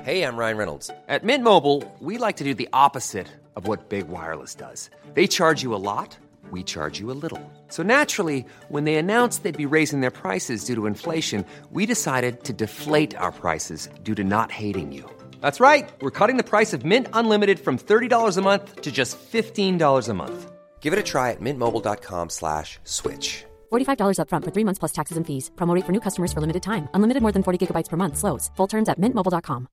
Hey, I'm Ryan Reynolds. At Mint Mobile, we like to do the opposite of what Big Wireless does. They charge you a lot, we charge you a little. So naturally, when they announced they'd be raising their prices due to inflation, we decided to deflate our prices due to not hating you. That's right. We're cutting the price of Mint Unlimited from $30 a month to just $15 a month. Give it a try at mintmobile.com/switch. $45 up front for 3 months plus taxes and fees. Promo rate for new customers for limited time. Unlimited more than 40 gigabytes per month. Slows full terms at mintmobile.com.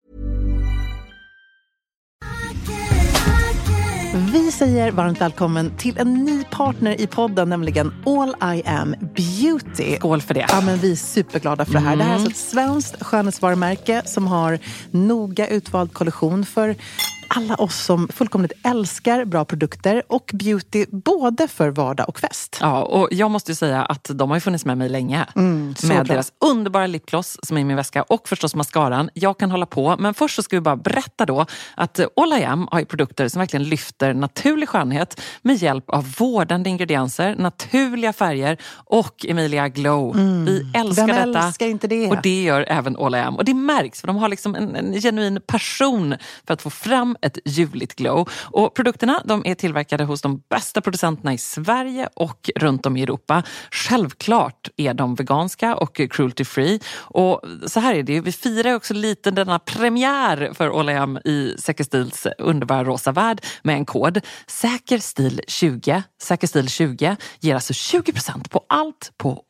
Vi säger varmt välkommen till en ny partner i podden, nämligen All I Am Beauty. Skål för det. Ja, men vi är superglada för det här. Det här är alltså ett svenskt skönhetsvarumärke som har noga utvald kollektion för alla oss som fullkomligt älskar bra produkter och beauty både för vardag och fest. Ja, och jag måste ju säga att de har ju funnits med mig länge. Med deras underbara lipgloss som är i min väska och förstås mascaran. Jag kan hålla på, men först så ska vi bara berätta då att All I Am har ju produkter som verkligen lyfter naturlig skönhet med hjälp av vårdande ingredienser, naturliga färger och Emilia Glow. Vi älskar detta. Vem älskar inte det? Och det gör även All I Am. Och det märks för de har liksom en genuin passion för att få fram ett juligt glow. Och produkterna, de är tillverkade hos de bästa producenterna i Sverige och runt om i Europa. Självklart är de veganska och cruelty free. Och så här är det, vi firar också lite denna premiär för All I Am i Säker Stils underbara rosa värld med en kod. Säkerstil20. Säkerstil20 ger alltså 20% på allt på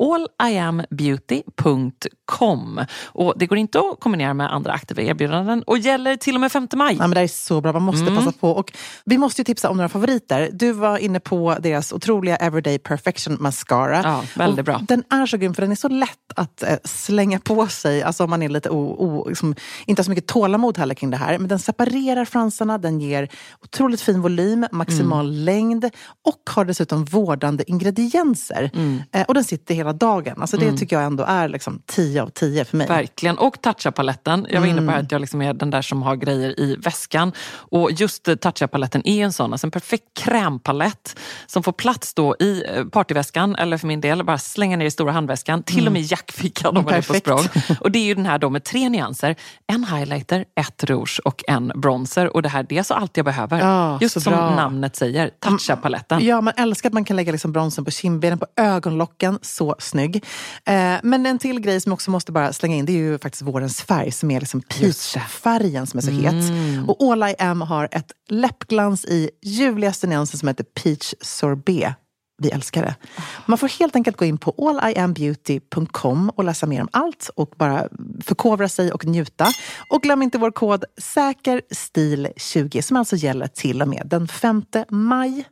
alliambeauty.com. Och det går inte att kombinera med andra aktiva erbjudanden och gäller till och med 5 maj. Ja, men det är så bra, man måste passa på. Och vi måste ju tipsa om några favoriter. Du var inne på deras otroliga Everyday Perfection Mascara. Ja, väldigt bra. Den är så grym för den är så lätt att slänga på sig. Alltså om man är lite liksom, inte har så mycket tålamod heller kring det här. Men den separerar fransarna, den ger otroligt fin volym, maximal längd och har dessutom vårdande ingredienser. Och den sitter hela dagen. Alltså det tycker jag ändå är liksom 10 av 10 för mig. Verkligen. Och Toucha-paletten. Jag var inne på att jag liksom är den där som har grejer i väskan. Och just Toucha-paletten är en sån. Alltså en perfekt krämpalett som får plats då i partyväskan. Eller för min del, bara slänga ner i stora handväskan. Till och med jackfickan om man är på språng. Och det är ju den här då med 3 nyanser. En highlighter, 1 rouge och en bronzer. Och det här, det är så allt jag behöver. Ja, just som namnet säger. Toucha-paletten. Ja, man älskar att man kan lägga liksom bronsen på kindbenen, på ögonlocken. Så snygg. Men en till grej som jag också måste bara slänga in, det är ju faktiskt vårens färg som är liksom peach-färgen som är så het. Och All I Am har ett läppglans i ljuvligaste nyansen som heter Peach Sorbet. Vi älskar det. Man får helt enkelt gå in på alliambeauty.com och läsa mer om allt och bara förkovra sig och njuta. Och glöm inte vår kod SÄKERSTIL20 som alltså gäller till och med den 5 maj.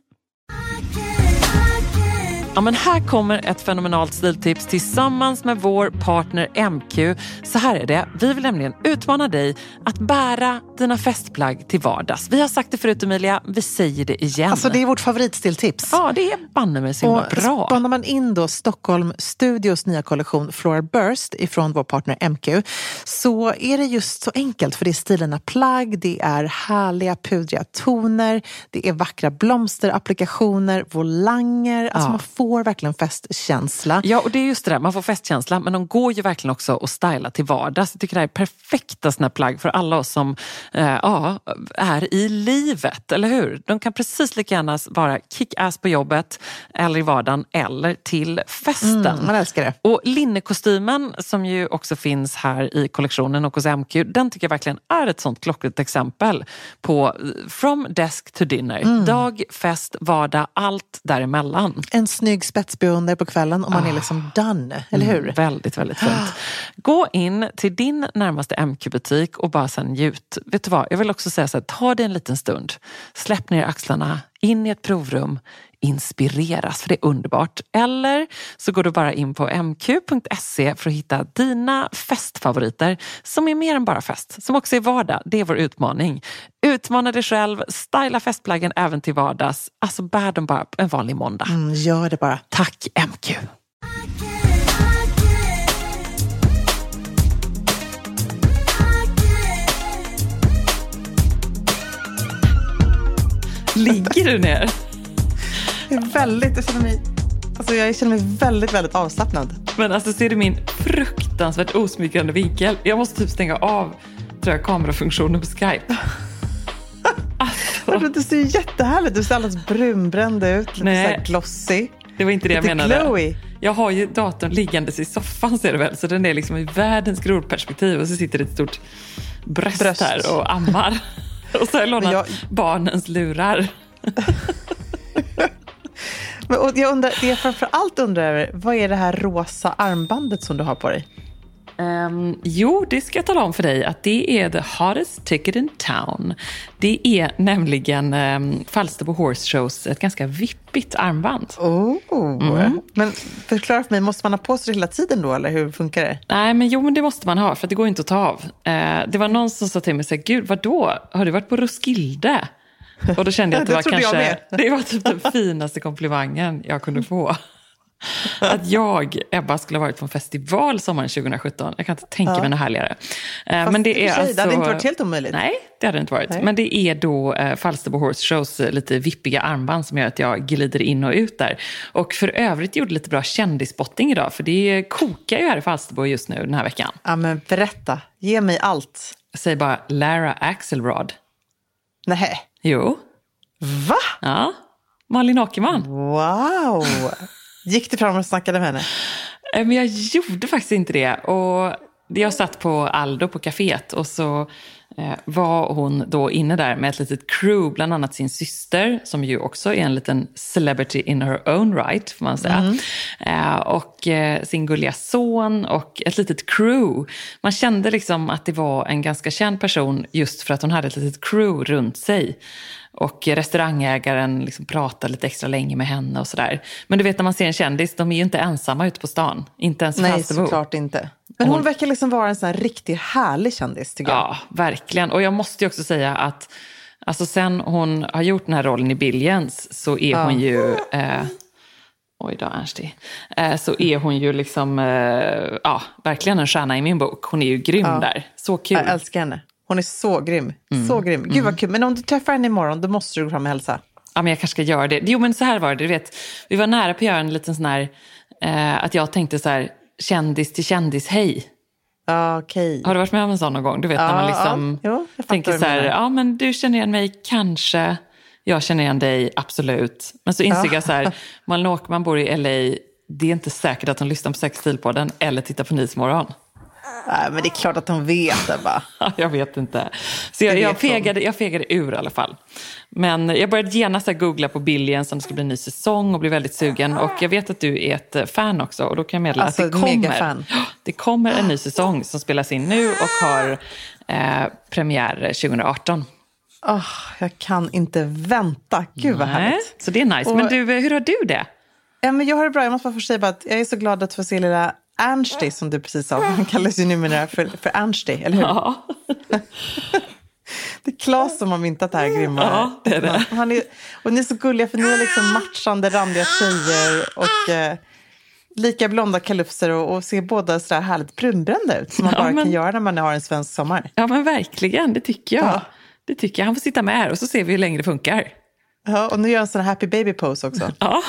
Ja, men här kommer ett fenomenalt stiltips tillsammans med vår partner MQ. Så här är det. Vi vill nämligen utmana dig att bära dina festplagg till vardags. Vi har sagt det förut, Emilia. Vi säger det igen. Alltså det är vårt favoritstiltips. Ja, det är banne mig så himla bra. Spanar man in då Stockholm Studios nya kollektion Floral Burst ifrån vår partner MQ, så är det just så enkelt. För det är stilarna plagg, det är härliga pudriga toner, det är vackra blomsterapplikationer, volanger. Alltså man får verkligen festkänsla. Ja, och det är just det där. Man får festkänsla, men de går ju verkligen också att styla till vardags. Jag tycker det här är perfekta såna plagg för alla oss som är i livet, eller hur? De kan precis lika gärna vara kick-ass på jobbet eller i vardagen eller till festen. Man älskar det. Och linnekostymen som ju också finns här i kollektionen och hos MQ, den tycker jag verkligen är ett sånt klockrent exempel på from desk to dinner. Dag, fest, vardag, allt däremellan. En snygg spetsbeundrar på kvällen och man är liksom done, eller hur? Väldigt, väldigt fint. Gå in till din närmaste MQ-butik och bara sen njut. Vet du vad, jag vill också säga så här, ta dig en liten stund. Släpp ner axlarna, in i ett provrum, inspireras, för det är underbart. Eller så går du bara in på mq.se för att hitta dina festfavoriter som är mer än bara fest, som också är vardag. Det är vår utmaning. Utmana dig själv, styla festplaggen även till vardags. Alltså bär dem bara en vanlig måndag. Gör det bara. Tack MQ. Ligger du ner? Jag känner mig väldigt, väldigt avslappnad. Men alltså ser du min fruktansvärt osmickrande vinkel? Jag måste typ stänga av tror jag, kamerafunktionen på Skype. Alltså. Det ser ju jättehärligt. Du ser alldeles brunbränd ut. Lite så här glossy. Det var inte det jag menade. Glowy. Jag har ju datorn liggandes i soffan, ser du väl. Så den är liksom i världens grodperspektiv. Och så sitter det ett stort bröst här och ammar. Och så har jag lånat barnens lurar. Och jag undrar, det jag framförallt undrar över, vad är det här rosa armbandet som du har på dig? Jo, det ska jag tala om för dig att det är the hottest ticket in town. Det är nämligen Falsterbo Horse Shows ett ganska vippigt armband. Men förklara för mig, måste man ha på sig det hela tiden då, eller hur funkar det? Nej, men det måste man ha, för att det går inte att ta av. Det var någon som sa till mig så här, gud, vadå? Har du varit på Roskilde? Och då kände jag att det var typ den finaste komplimangen jag kunde få. Att Ebba, skulle ha varit på en festival sommaren 2017. Jag kan inte tänka mig något härligare. Men det är alltså, det hade inte varit helt omöjligt. Nej, det hade inte varit. Nej. Men det är då Falsterbo Horse Shows lite vippiga armband som gör att jag glider in och ut där. Och för övrigt gjorde lite bra kändisspotting idag. För det kokar ju här i Falsterbo just nu den här veckan. Ja, men berätta. Ge mig allt. Säg bara Lara Axelrod. Nej. Jo. Va? Ja. Malin Åkerman. Wow. Gick du fram och snackade med henne? Men jag gjorde faktiskt inte det. Och jag satt på Aldo på kaféet och så var hon då inne där med ett litet crew, bland annat sin syster som ju också är en liten celebrity in her own right, får man säga. Och sin gulliga son och ett litet crew. Man kände liksom att det var en ganska känd person just för att hon hade ett litet crew runt sig. Och restaurangägaren liksom pratade lite extra länge med henne och sådär. Men du vet, när man ser en kändis, de är ju inte ensamma ute på stan. Inte ens Nej, såklart inte. Men hon verkar liksom vara en sån här riktigt härlig kändis, tycker jag. Ja, verkligen. Och jag måste ju också säga att alltså, sen hon har gjort den här rollen i Billions så är hon ju... oj då, Ernsti. Så är hon ju liksom... verkligen en stjärna i min bok. Hon är ju grym där. Så kul. Jag älskar henne. Hon är så grym. Så grym. Gud vad kul. Men om du träffar henne imorgon, då måste du gå fram och hälsa. Ja, men jag kanske ska göra det. Jo, men så här var det. Du vet, vi var nära på att göra en liten sån här... att jag tänkte så här, kändis till kändis, hej. Okej. Har du varit med om en sån någon gång? Du vet, när man liksom tänker så här, ja men du känner igen mig kanske. Jag känner igen dig, absolut. Men så insåg jag så här, Malin Åkerman bor i LA. Det är inte säkert att hon lyssnar på Sex Stil-podden eller tittar på Nyhetsmorgon. Nej, men det är klart att de vet det, va? Jag vet inte. Så jag fegade ur i alla fall. Men jag började genast googla på Billions som det ska bli en ny säsong och bli väldigt sugen. Och jag vet att du är ett fan också. Och då kan jag meddela att det kommer en ny säsong som spelas in nu och har premiär 2018. Jag kan inte vänta. Gud vad härligt. Så det är nice. Men du, hur har du det? Ja, men jag har det bra. Jag måste bara få säga bara att jag är så glad att få se lilla Ernsti, som du precis sa. Han kallas ju numera för Ernsti, eller hur? Ja. Det är Claes som har myntat det här grymma. Ja, det är det. Och ni är så gulliga, för ni är liksom matchande, randiga tjejer och lika blonda kalufser och ser båda så där härligt brunbrända ut som man bara kan göra när man har en svensk sommar. Ja, men verkligen. Det tycker jag. Ja. Det tycker jag. Han får sitta med här och så ser vi hur länge det funkar. Ja, och nu gör jag en sån här happy baby pose också. Ja.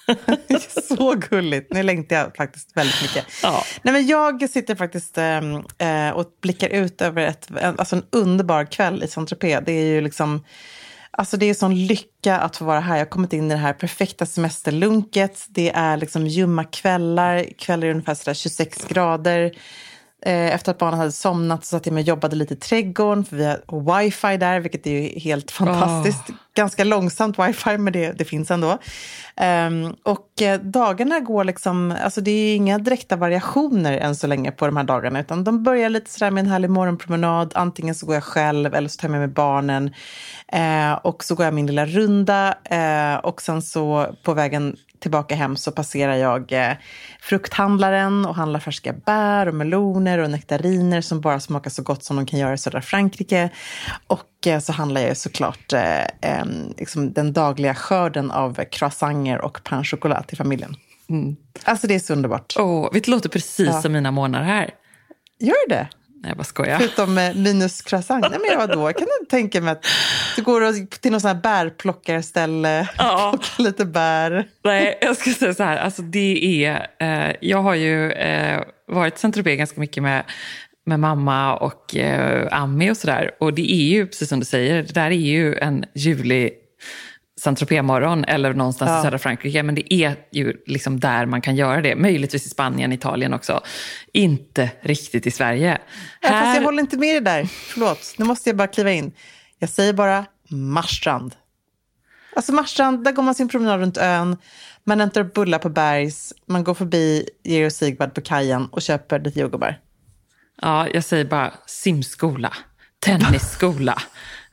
Så gulligt. Nu längtar jag faktiskt väldigt mycket. Ja. Nej, men jag sitter faktiskt och blickar ut över en underbar kväll i Saint-Tropez. Det är ju liksom, alltså det är sån lycka att få vara här. Jag har kommit in i det här perfekta semesterlunket. Det är liksom ljumma kvällar ungefär sådär 26 grader. Efter att barnen hade somnat så satt jag med och jobbade lite i trädgården, för vi har wifi där, vilket är ju helt fantastiskt. Ganska långsamt wifi, men det finns ändå. Och dagarna går liksom, alltså det är ju inga direkta variationer än så länge på de här dagarna, utan de börjar lite sådär med en härlig morgonpromenad. Antingen så går jag själv eller så tar jag med mig barnen. Och så går jag min lilla runda och sen så på vägen tillbaka hem så passerar jag frukthandlaren och handlar färska bär och meloner och nektariner som bara smakar så gott som de kan göra i södra Frankrike. Och så handlar jag såklart liksom den dagliga skörden av croissanter och pain chocolat till familjen. Mm. Alltså det är så underbart. Det låter precis som mina månader här. Gör det? Nej, jag bara skojar. Förutom minus croissant. Nej, men vadå? Jag kan inte tänka mig att du går till någon sån här bärplockarställe och plockar lite bär. Nej, jag ska säga så här. Alltså det är... jag har ju varit i Saint-Tropez ganska mycket med med mamma och Ami och sådär. Och det är ju, precis som du säger, det där är ju en juli Saint-Tropez-morgon eller någonstans i södra Frankrike. Men det är ju liksom där man kan göra det. Möjligtvis i Spanien, Italien också. Inte riktigt i Sverige. Fast jag håller inte med dig där. Förlåt, nu måste jag bara kliva in. Jag säger bara Marstrand. Alltså Marstrand, där går man sin promenad runt ön. Man äter bullar på Bergs. Man går förbi Georg och Sigvard på kajen och köper lite jordgubbar. Ja, jag säger bara simskola, tennisskola.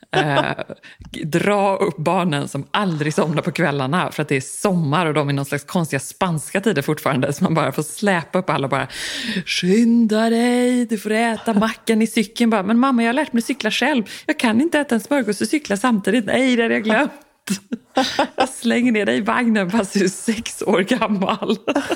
Dra upp barnen som aldrig somnar på kvällarna för att det är sommar och de är någon slags konstiga spanska tider fortfarande, så man bara får släpa upp alla och bara skynda dig, du får äta mackan i cykeln. Bara, men mamma, jag har lärt mig cykla själv, jag kan inte äta en smörgås och cykla samtidigt. Nej, det har jag glömt. Jag slänger ner dig i vagnen fast du är 6 år gammal.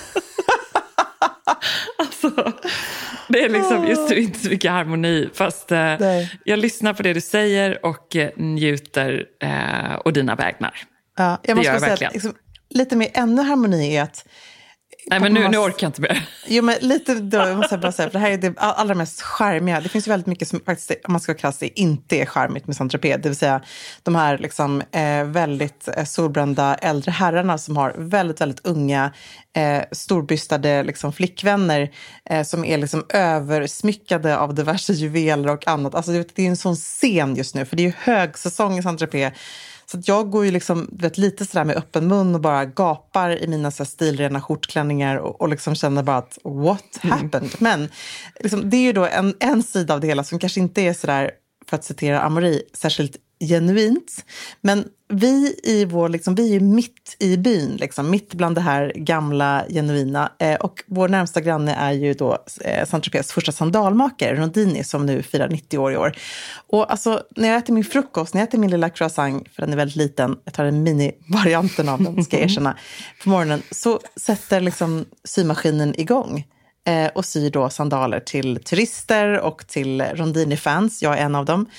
Alltså, det är liksom just nu inte så mycket harmoni, fast jag lyssnar på det du säger och njuter och dina vägnar. Ja, jag måste säga att liksom, lite mer ännu harmoni är att... Nej, men nu orkar jag inte mer. Jo, men lite då, jag måste bara säga, för det här är det allra mest charmiga. Det finns ju väldigt mycket som faktiskt, om man ska kalla det, inte är charmigt med Saint-Tropez. Det vill säga de här liksom, väldigt solbrända äldre herrarna som har väldigt, väldigt unga storbystade liksom, flickvänner som är liksom översmyckade av diverse juveler och annat. Alltså det är en sån scen just nu, för det är ju högsäsong i Saint-Tropez. Så att jag går ju liksom, lite sådär med öppen mun och bara gapar i mina så här stilrena skjortklänningar och liksom känner bara att what happened? Men liksom, det är ju då en sida av det hela som kanske inte är sådär, för att citera Amaury, särskilt genuint. Men vi är ju mitt i byn, liksom, mitt bland det här gamla genuina. Och vår närmsta granne är ju då Saint-Tropez första sandalmakare, Rondini, som nu firar 90 år i år. Och alltså, när jag äter min frukost, när jag äter min lilla croissant, för den är väldigt liten, jag tar en mini-varianten av den, ska jag erkänna, på morgonen, så sätter liksom symaskinen igång. Och syr då sandaler till turister och till Rondini-fans. Jag är en av dem.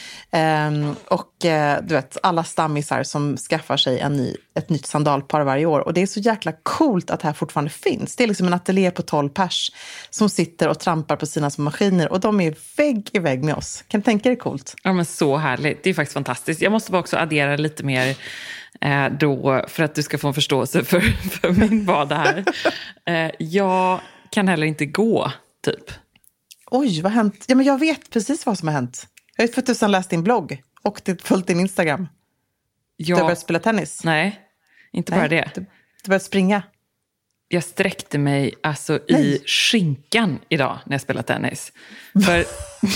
Och du vet, alla stammisar som skaffar sig ett nytt sandalpar varje år. Och det är så jäkla coolt att det här fortfarande finns. Det är liksom en ateljé på 12 pers som sitter och trampar på sina små maskiner. Och de är vägg i vägg med oss. Kan du tänka dig coolt? Ja, men så härligt. Det är faktiskt fantastiskt. Jag måste bara också addera lite mer då, för att du ska få en förståelse för min vardag här. Jag kan heller inte gå, typ. Oj, vad har hänt? Ja, men jag vet precis vad som har hänt. Jag har ju för tusan läst din blogg och följt din Instagram. Du har börjat spela tennis. Nej, inte bara det. Du börjat springa. Jag sträckte mig alltså i skinkan idag när jag spelade tennis. För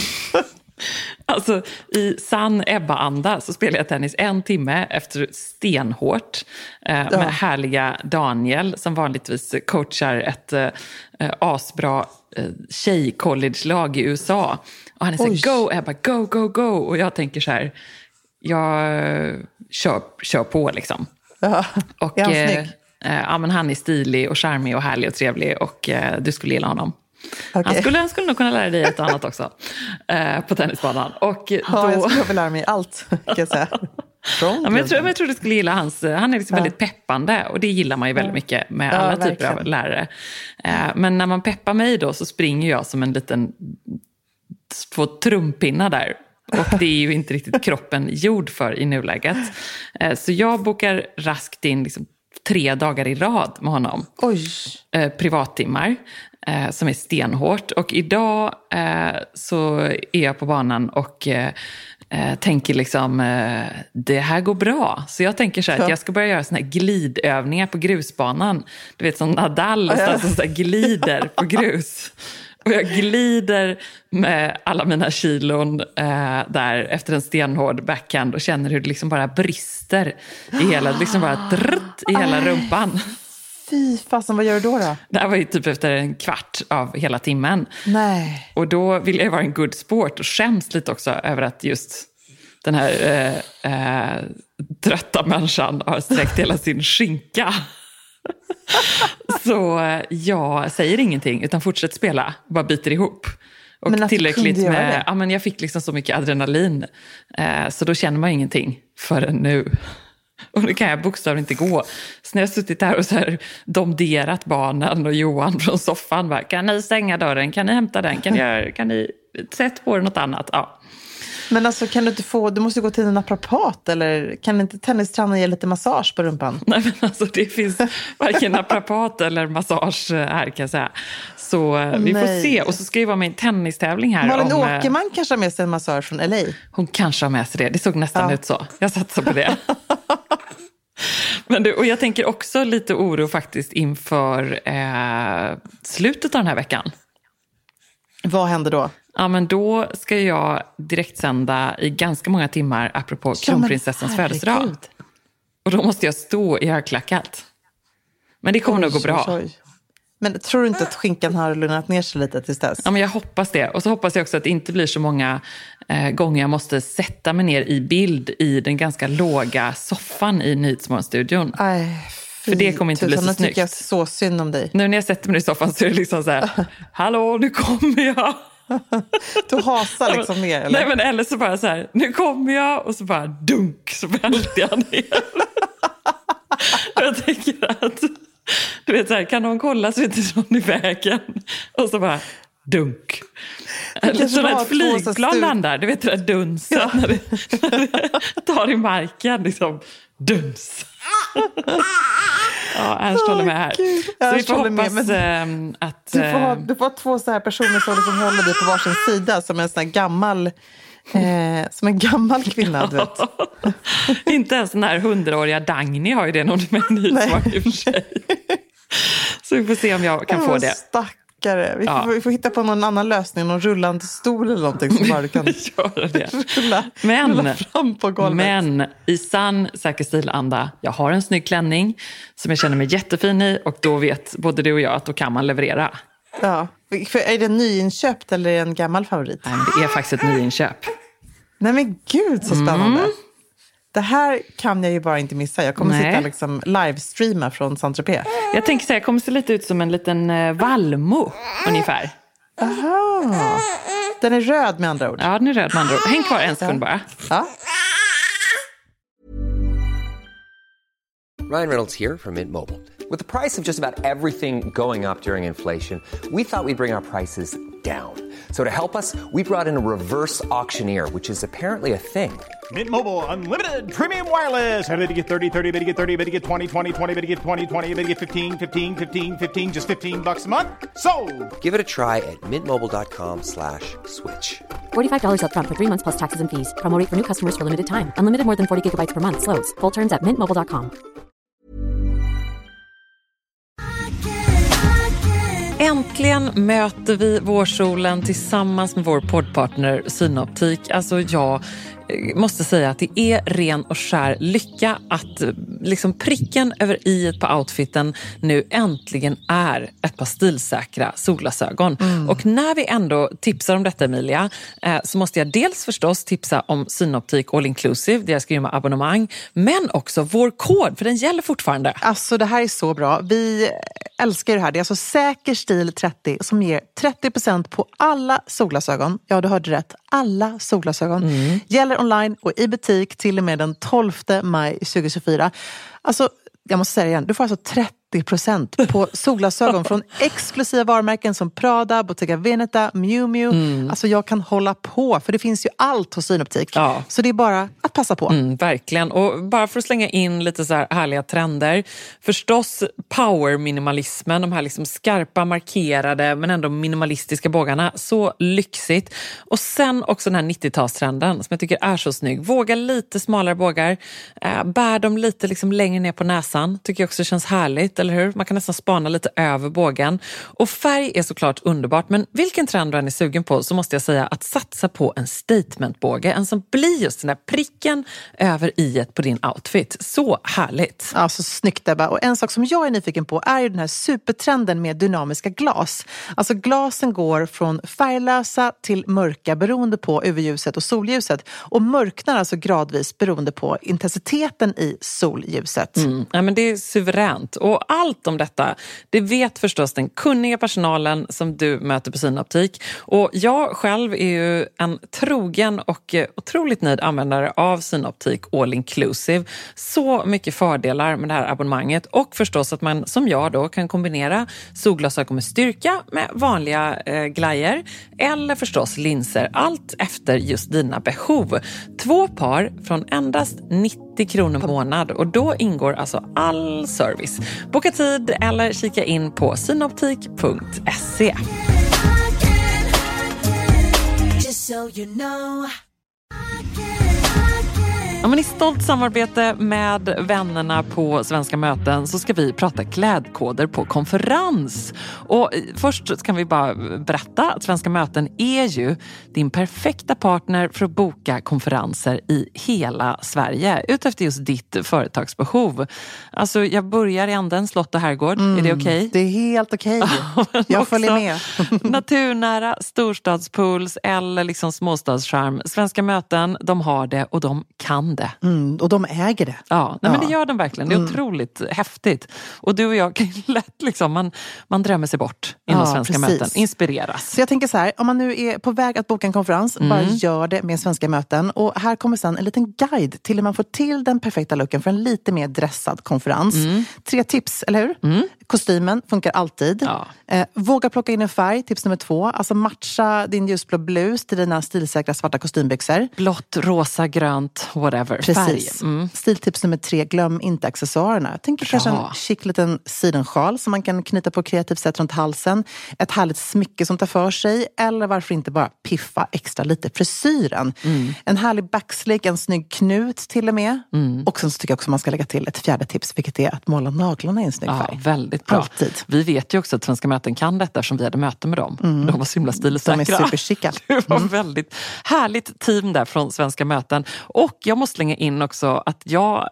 alltså i sann Ebba-anda så spelade jag tennis 1 timme efter stenhårt med härliga Daniel som vanligtvis coachar ett asbra tjej-college-lag i USA. Och han är så här, go Ebba, go, go, go. Och jag tänker så här, jag kör på liksom. Ja, och ja, men han är stilig och charmig och härlig och trevlig och du skulle gilla honom. Okay. Han skulle nog kunna lära dig ett annat också på tennisbanan. Och då... Ja, jag skulle lära mig allt, kan jag säga. Ja, men jag tror du skulle gilla hans... Han är liksom väldigt peppande och det gillar man ju väldigt mycket med alla typer av lärare. Men när man peppar mig då så springer jag som en liten 2 trumpinnar där. Och det är ju inte riktigt kroppen gjord för i nuläget. Så jag bokar raskt in liksom 3 dagar i rad med honom. Privattimmar. Som är stenhårt. Och idag så är jag på banan och tänker liksom det här går bra. Så jag tänker så här att jag ska börja göra såna här glidövningar på grusbanan. Du vet som Nadal som så här glider på grus. Och jag glider med alla mina kilon där efter en stenhård backhand och känner hur det liksom bara brister i hela, liksom bara drrt i hela rumpan. Fy fasen, vad gör du då? Det här var ju typ efter en kvart av hela timmen. Nej. Och då vill jag vara en good sport och skäms lite också över att just den här trötta människan har sträckt hela sin skinka. Så jag säger ingenting utan fortsätter spela, bara biter ihop. Och men tillräckligt med, ja, men jag fick liksom så mycket adrenalin så då känner man ingenting förrän nu. Och nu kan jag bokstavligt inte gå. Så när jag har suttit där och så här domderat barnen och Johan från soffan bara, kan ni stänga dörren, kan ni hämta den, kan ni sätt på något annat. Ja. Men alltså kan du inte du måste gå till en naprapat, eller kan inte tennistränaren ge lite massage på rumpan? Nej, men alltså det finns varken naprapat eller massage här, kan jag säga. Så vi får se. Och så ska jag vara med i en tennistävling här. Malin Åkerman kanske har med sig en massage från LA. Hon kanske har med sig det. Det såg nästan ut så. Jag satsar på det. Men och jag tänker också lite oro faktiskt inför slutet av den här veckan. Vad händer då? Ja, men då ska jag direktsända i ganska många timmar apropå kronprinsessans födelsedag. Och då måste jag stå i högklackat. Men det kommer nog gå bra. Oj. Men tror du inte att skinkan har lugnat ner sig lite tills dess? Ja, men jag hoppas det. Och så hoppas jag också att det inte blir så många gånger jag måste sätta mig ner i bild i den ganska låga soffan i Nyhetsmorgonstudion. För det kommer inte bli så snyggt. Tycker jag så synd om dig. Nu när jag sätter mig i soffan så är det liksom så här: hallå, nu kommer jag. Du hasar liksom ner, eller? Nej, men eller så bara så här: nu kommer jag, och så bara dunk, så välter jag ner. Jag tänker att, du vet så här, kan någon kolla så inte någon i vägen? Och så bara dunk. Eller så ett flygplan landar, du vet det där dunset när det tar i marken, liksom duns. Ja, Ernst håller med här. Gud. Så vi får hoppas att... Du får ha två så här personer som liksom håller dig på varsin sida, som en sån här gammal kvinna, du vet. Inte ens den här 100-åriga Dagny har ju det någon med nyhetsvagn i och för sig. Så vi får se om jag kan få det. Stackare. Vi får hitta på någon annan lösning, någon rullande stol eller någonting som bara du kan göra det. rulla fram på golvet. Men i sann säker stilanda, jag har en snygg klänning som jag känner mig jättefin i, och då vet både du och jag att då kan man leverera. Ja. För är det nyinköpt eller är det en gammal favorit? Nej, men det är faktiskt ett nyinköp. Nej men gud, så spännande. Det här kan jag ju bara inte missa. Jag kommer sitta liksom livestreama från Saint-Tropez. Jag tänker så här, jag kommer se lite ut som en liten Valmo ungefär. Aha. Den är röd med andra ord. Ja, den är röd med andra ord. Häng kvar en sekund bara. Ja. Ryan Reynolds here from Mint Mobile. With the price of just about everything going up during inflation, we thought we'd bring our prices down. So to help us, we brought in a reverse auctioneer, which is apparently a thing. Mint Mobile Unlimited Premium Wireless. How to get 30, 30, bit to get 30, bit to get 20, 20, 20, bit to get 20, 20, bit to get 15, 15, 15, 15, just $15 a month? Sold! Give it a try at mintmobile.com/switch. $45 up front for 3 months plus taxes and fees. Promo rate for new customers for limited time. Unlimited more than 40 gigabytes per month. Slows full terms at mintmobile.com. Äntligen möter vi vårsolen tillsammans med vår poddpartner Synoptik. Alltså jag måste säga att det är ren och skär lycka att liksom pricken över i på outfiten nu äntligen är ett par stilsäkra solglasögon. Och när vi ändå tipsar om detta, Emilia, så måste jag dels förstås tipsa om Synoptik All Inclusive, deras grymma abonnemang, men också vår kod, för den gäller fortfarande. Alltså det här är så bra. Vi älskar det här. Det är alltså Säker stil 30 som ger 30% på alla solglasögon. Ja, du hörde rätt. Alla solglasögon. Gäller online och i butik till och med den 12 maj 2024. Alltså, jag måste säga det igen. Du får alltså 30% på solglasögon från exklusiva varumärken som Prada, Bottega Veneta, Miu Miu. Alltså jag kan hålla på, för det finns ju allt hos Synoptik. Ja. Så det är bara att passa på. Verkligen. Och bara för att slänga in lite så här härliga trender. Förstås power-minimalismen, de här liksom skarpa, markerade men ändå minimalistiska bågarna. Så lyxigt. Och sen också den här 90-talstrenden som jag tycker är så snygg. Våga lite smalare bågar. Bär dem lite liksom längre ner på näsan. Tycker jag också känns härligt. Eller hur? Man kan nästan spana lite över bågen. Och färg är såklart underbart, men vilken trend du än är sugen på så måste jag säga att satsa på en statementbåge. En som blir just den där pricken över i-et på din outfit. Så härligt. Ja, så snyggt Ebba. Och en sak som jag är nyfiken på är ju den här supertrenden med dynamiska glas. Alltså glasen går från färglösa till mörka beroende på UV-ljuset och solljuset. Och mörknar alltså gradvis beroende på intensiteten i solljuset. Ja, men det är suveränt. Och allt om detta, det vet förstås den kunniga personalen som du möter på Synoptik. Och jag själv är ju en trogen och otroligt nöjd användare av Synoptik All Inclusive. Så mycket fördelar med det här abonnemanget, och förstås att man som jag då kan kombinera solglasögon med styrka med vanliga glajer eller förstås linser, allt efter just dina behov. 2 par från endast 90 kronor per månad, och då ingår alltså all service. Boka tid eller kika in på synoptik.se. Ja, men i stolt samarbete med vännerna på Svenska möten så ska vi prata klädkoder på konferens. Och först kan vi bara berätta att Svenska möten är ju din perfekta partner för att boka konferenser i hela Sverige utefter just ditt företagsbehov. Alltså jag börjar i änden slott och herrgård. Är det okej? Det är helt okej. Jag följer med. Naturnära, storstadspools eller liksom småstadscharm. Svenska möten, de har det och de kan det. Och de äger det. Ja, nej, men det gör de verkligen. Det är otroligt häftigt. Och du och jag kan lätt liksom, man drömmer sig bort inom Svenska möten. Inspireras. Så jag tänker så här, om man nu är på väg att boka en konferens, bara gör det med Svenska möten. Och här kommer sen en liten guide till hur man får till den perfekta looken för en lite mer dressad konferens. 3 tips, eller hur? Kostymen funkar alltid. Ja. Våga plocka in en färg, tips nummer 2. Alltså matcha din ljusblå blus till dina stilsäkra svarta kostymbyxor. Blått, rosa, grönt, whatever. Precis. Stiltips nummer 3, glöm inte accessoarerna. Jag tänker kanske en chic liten sidensjal som man kan knyta på kreativt sätt runt halsen. Ett härligt smycke som tar för sig. Eller varför inte bara piffa extra lite frisyren. En härlig backslick, en snygg knut till och med. Och sen så tycker jag också man ska lägga till ett 4:e tips, vilket är att måla naglarna i en snygg färg. Väldigt bra. Alltid. Vi vet ju också att Svenska möten kan detta som vi hade möte med dem. De var så himla stilsäkra. De är superchicka. Det var väldigt härligt team där från Svenska möten. Och jag måste slänga in också att jag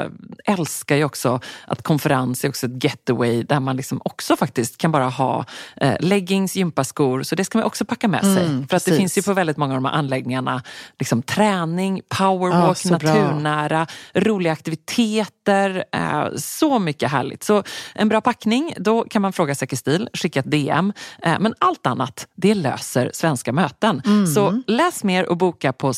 älskar ju också att konferens är också ett getaway där man liksom också faktiskt kan bara ha leggings, gympaskor, så det ska man också packa med sig. För att det finns ju på väldigt många av de här anläggningarna liksom träning, powerwalk, naturnära, roliga aktiviteter, så mycket härligt. Så en bra packning, då kan man fråga Säker Stil, skicka ett DM. Men allt annat, det löser Svenska möten. Så läs mer och boka på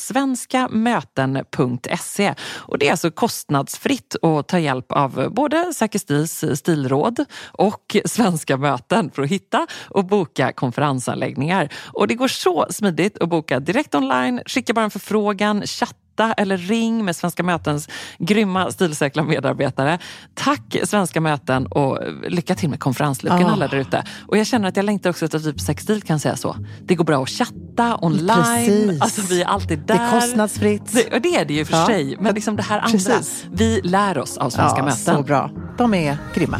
svenskamöten.se. Och det är alltså kostnadsfritt att ta hjälp av både Säker Stils stilråd och Svenska möten för att hitta och boka konferensanläggningar. Och det går så smidigt att boka direkt online, skicka bara en förfrågan, chatta eller ring med Svenska mötens grymma stilsäkra medarbetare. Tack Svenska möten och lycka till med konferenslucken alla där ute. Och jag känner att jag längtar också att typ Säker Stil kan säga så. Det går bra att chatta online. Precis. Alltså vi är alltid där. Det är kostnadsfritt. Det är det ju för sig. Men liksom det här andra, vi lär oss av Svenska möten. Så bra. De är grymma.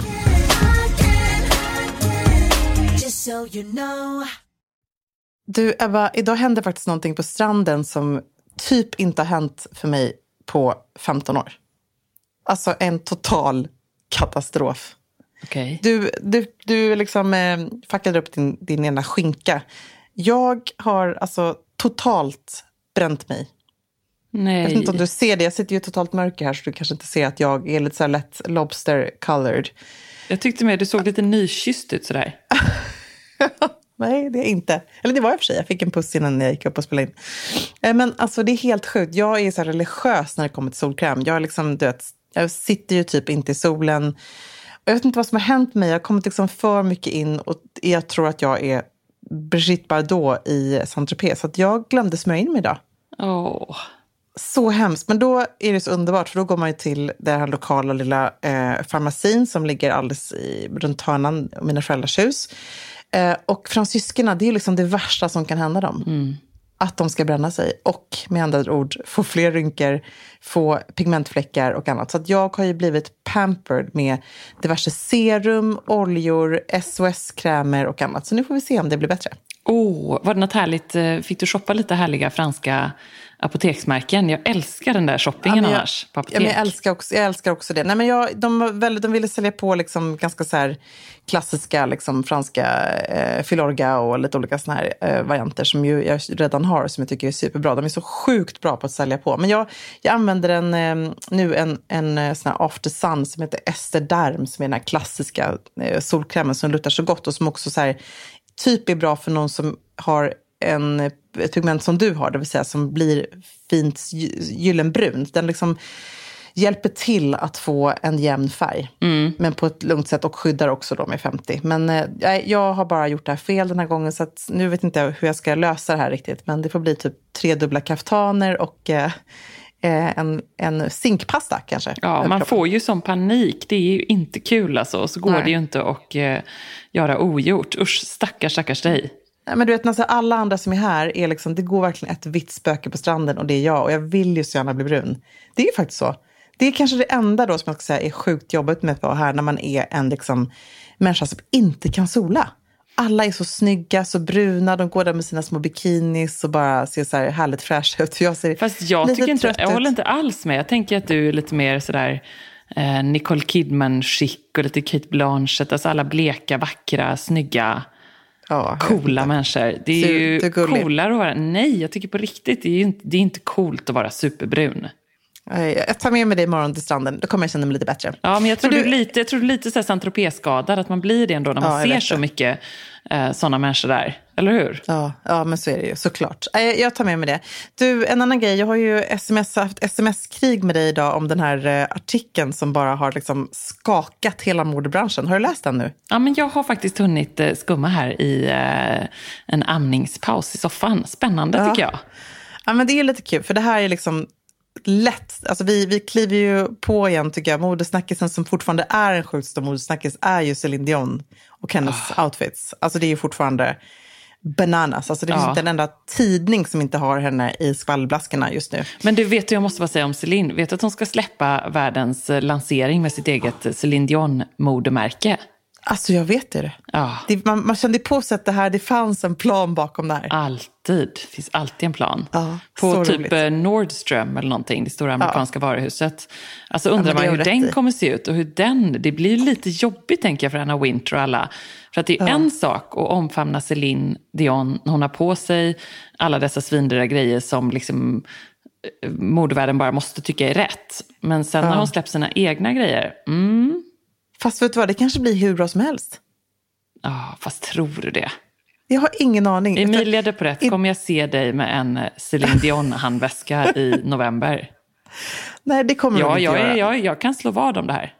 Du Ebba, idag hände faktiskt någonting på stranden som typ inte har hänt för mig på 15 år. Alltså en total katastrof. Okay. Du liksom fackade upp din ena skinka. Jag har alltså totalt bränt mig. Nej. Jag vet inte om du ser det. Jag sitter ju totalt mörker här så du kanske inte ser att jag är lite så här lätt lobster-colored. Jag tyckte med du såg lite nykysst ut sådär. Nej, det är inte. Eller det var jag för sig. Jag fick en puss innan jag gick upp och spelade in. Men alltså det är helt sjukt. Jag är så här religiös när det kommer till solkräm. Jag sitter ju typ inte i solen. Och jag vet inte vad som har hänt mig. Jag har kommit liksom för mycket in och jag tror att jag är Brigitte Bardot i Saint-Tropez. Så att jag glömde smörja in mig idag. Så hemskt. Men då är det så underbart. För då går man ju till den här lokala lilla farmacin som ligger alldeles runt hörnan av mina föräldrars hus. Och fransyskorna, det är liksom det värsta som kan hända dem. Att de ska bränna sig. Och med andra ord, få fler rynkor, få pigmentfläckar och annat. Så att jag har ju blivit pampered med diverse serum, oljor, SOS-krämer och annat. Så nu får vi se om det blir bättre. Var det något härligt? Fick du shoppa lite härliga franska apoteksmärken. Jag älskar den där shoppingen annars på apotek. Ja, men jag älskar också det. Nej, men de ville sälja på liksom ganska så här klassiska liksom franska Filorga och lite olika såna här varianter som ju jag redan har, som jag tycker är superbra. De är så sjukt bra på att sälja på. Men jag använder en sån här After Sun som heter Estederm, som är den här klassiska solkrämen som luktar så gott och som också så här typ är bra för någon som har ett pigment som du har, det vill säga som blir fint gyllenbrunt. Den liksom hjälper till att få en jämn färg, men på ett lugnt sätt, och skyddar också då med 50. Men jag har bara gjort det här fel den här gången, så att nu vet inte jag hur jag ska lösa det här riktigt, men det får bli typ 3 dubbla kaftaner och en zinkpasta kanske. Ja, man får ju som panik. Det är ju inte kul alltså. Så går det ju inte att göra ogjort. Usch, stackars dig. Men du vet, alltså, alla andra som är här är liksom, det går verkligen ett vitt spöke på stranden, och det är jag. Och jag vill ju så gärna bli brun. Det är ju faktiskt så. Det är kanske det enda då som jag ska säga är sjukt jobbigt med att vara här, när man är en liksom människa som inte kan sola. Alla är så snygga, så bruna, de går där med sina små bikinis och bara ser så här härligt fräscha ut. Fast jag tycker inte, jag håller inte alls med. Jag tänker att du är lite mer sådär Nicole Kidman-chic och lite Kate Blanchett. Alltså alla bleka, vackra, snygga, coola människor. Det är ju coolare att vara... Nej, jag tycker på riktigt, det är inte coolt att vara superbrun. Jag tar med dig imorgon till stranden. Då kommer jag känna mig lite bättre. Ja, men jag tror du är lite så här Saint-Tropez-skadad, att man blir det ändå när man ser så mycket sådana människor där. Eller hur? Ja, men så är det ju, såklart. Jag tar med mig det. Du, en annan grej. Jag har ju haft sms-krig med dig idag om den här artikeln som bara har liksom skakat hela modebranschen. Har du läst den nu? Ja, men jag har faktiskt hunnit skumma här i en amningspaus i soffan. Spännande tycker jag. Ja, men det är lite kul, för det här är liksom lätt, alltså vi kliver ju på igen tycker jag. Modesnackisen som fortfarande är en sjukt stor modesnackis är ju Céline Dion och hennes outfits. Alltså det är ju fortfarande bananas. Alltså det finns inte en enda tidning som inte har henne i skvallblaskorna just nu. Men du vet, jag måste bara säga om Céline. Vet du att hon ska släppa världens lansering med sitt eget Céline Dion-modemärke? Alltså jag vet det. Ja. Man kände på sig att det fanns en plan bakom det här. Alltid. Det finns alltid en plan. Ja, på typ Nordstrom eller någonting, det stora amerikanska varuhuset. Alltså undrar man hur den kommer se ut och hur det blir lite jobbigt tänker jag för Anna Wintour och alla. För att det är en sak att omfamna Céline Dion när hon har på sig alla dessa svindyra grejer som liksom modevärlden bara måste tycka är rätt. Men sen när hon släpper sina egna grejer... Fast vet du vad, det kanske blir hur bra som helst. Ja, fast tror du det? Jag har ingen aning. Emilia de Porrett, kommer jag se dig med en Céline Dion-handväska i november? Nej, det kommer jag inte göra. Jag kan slå vad om det här.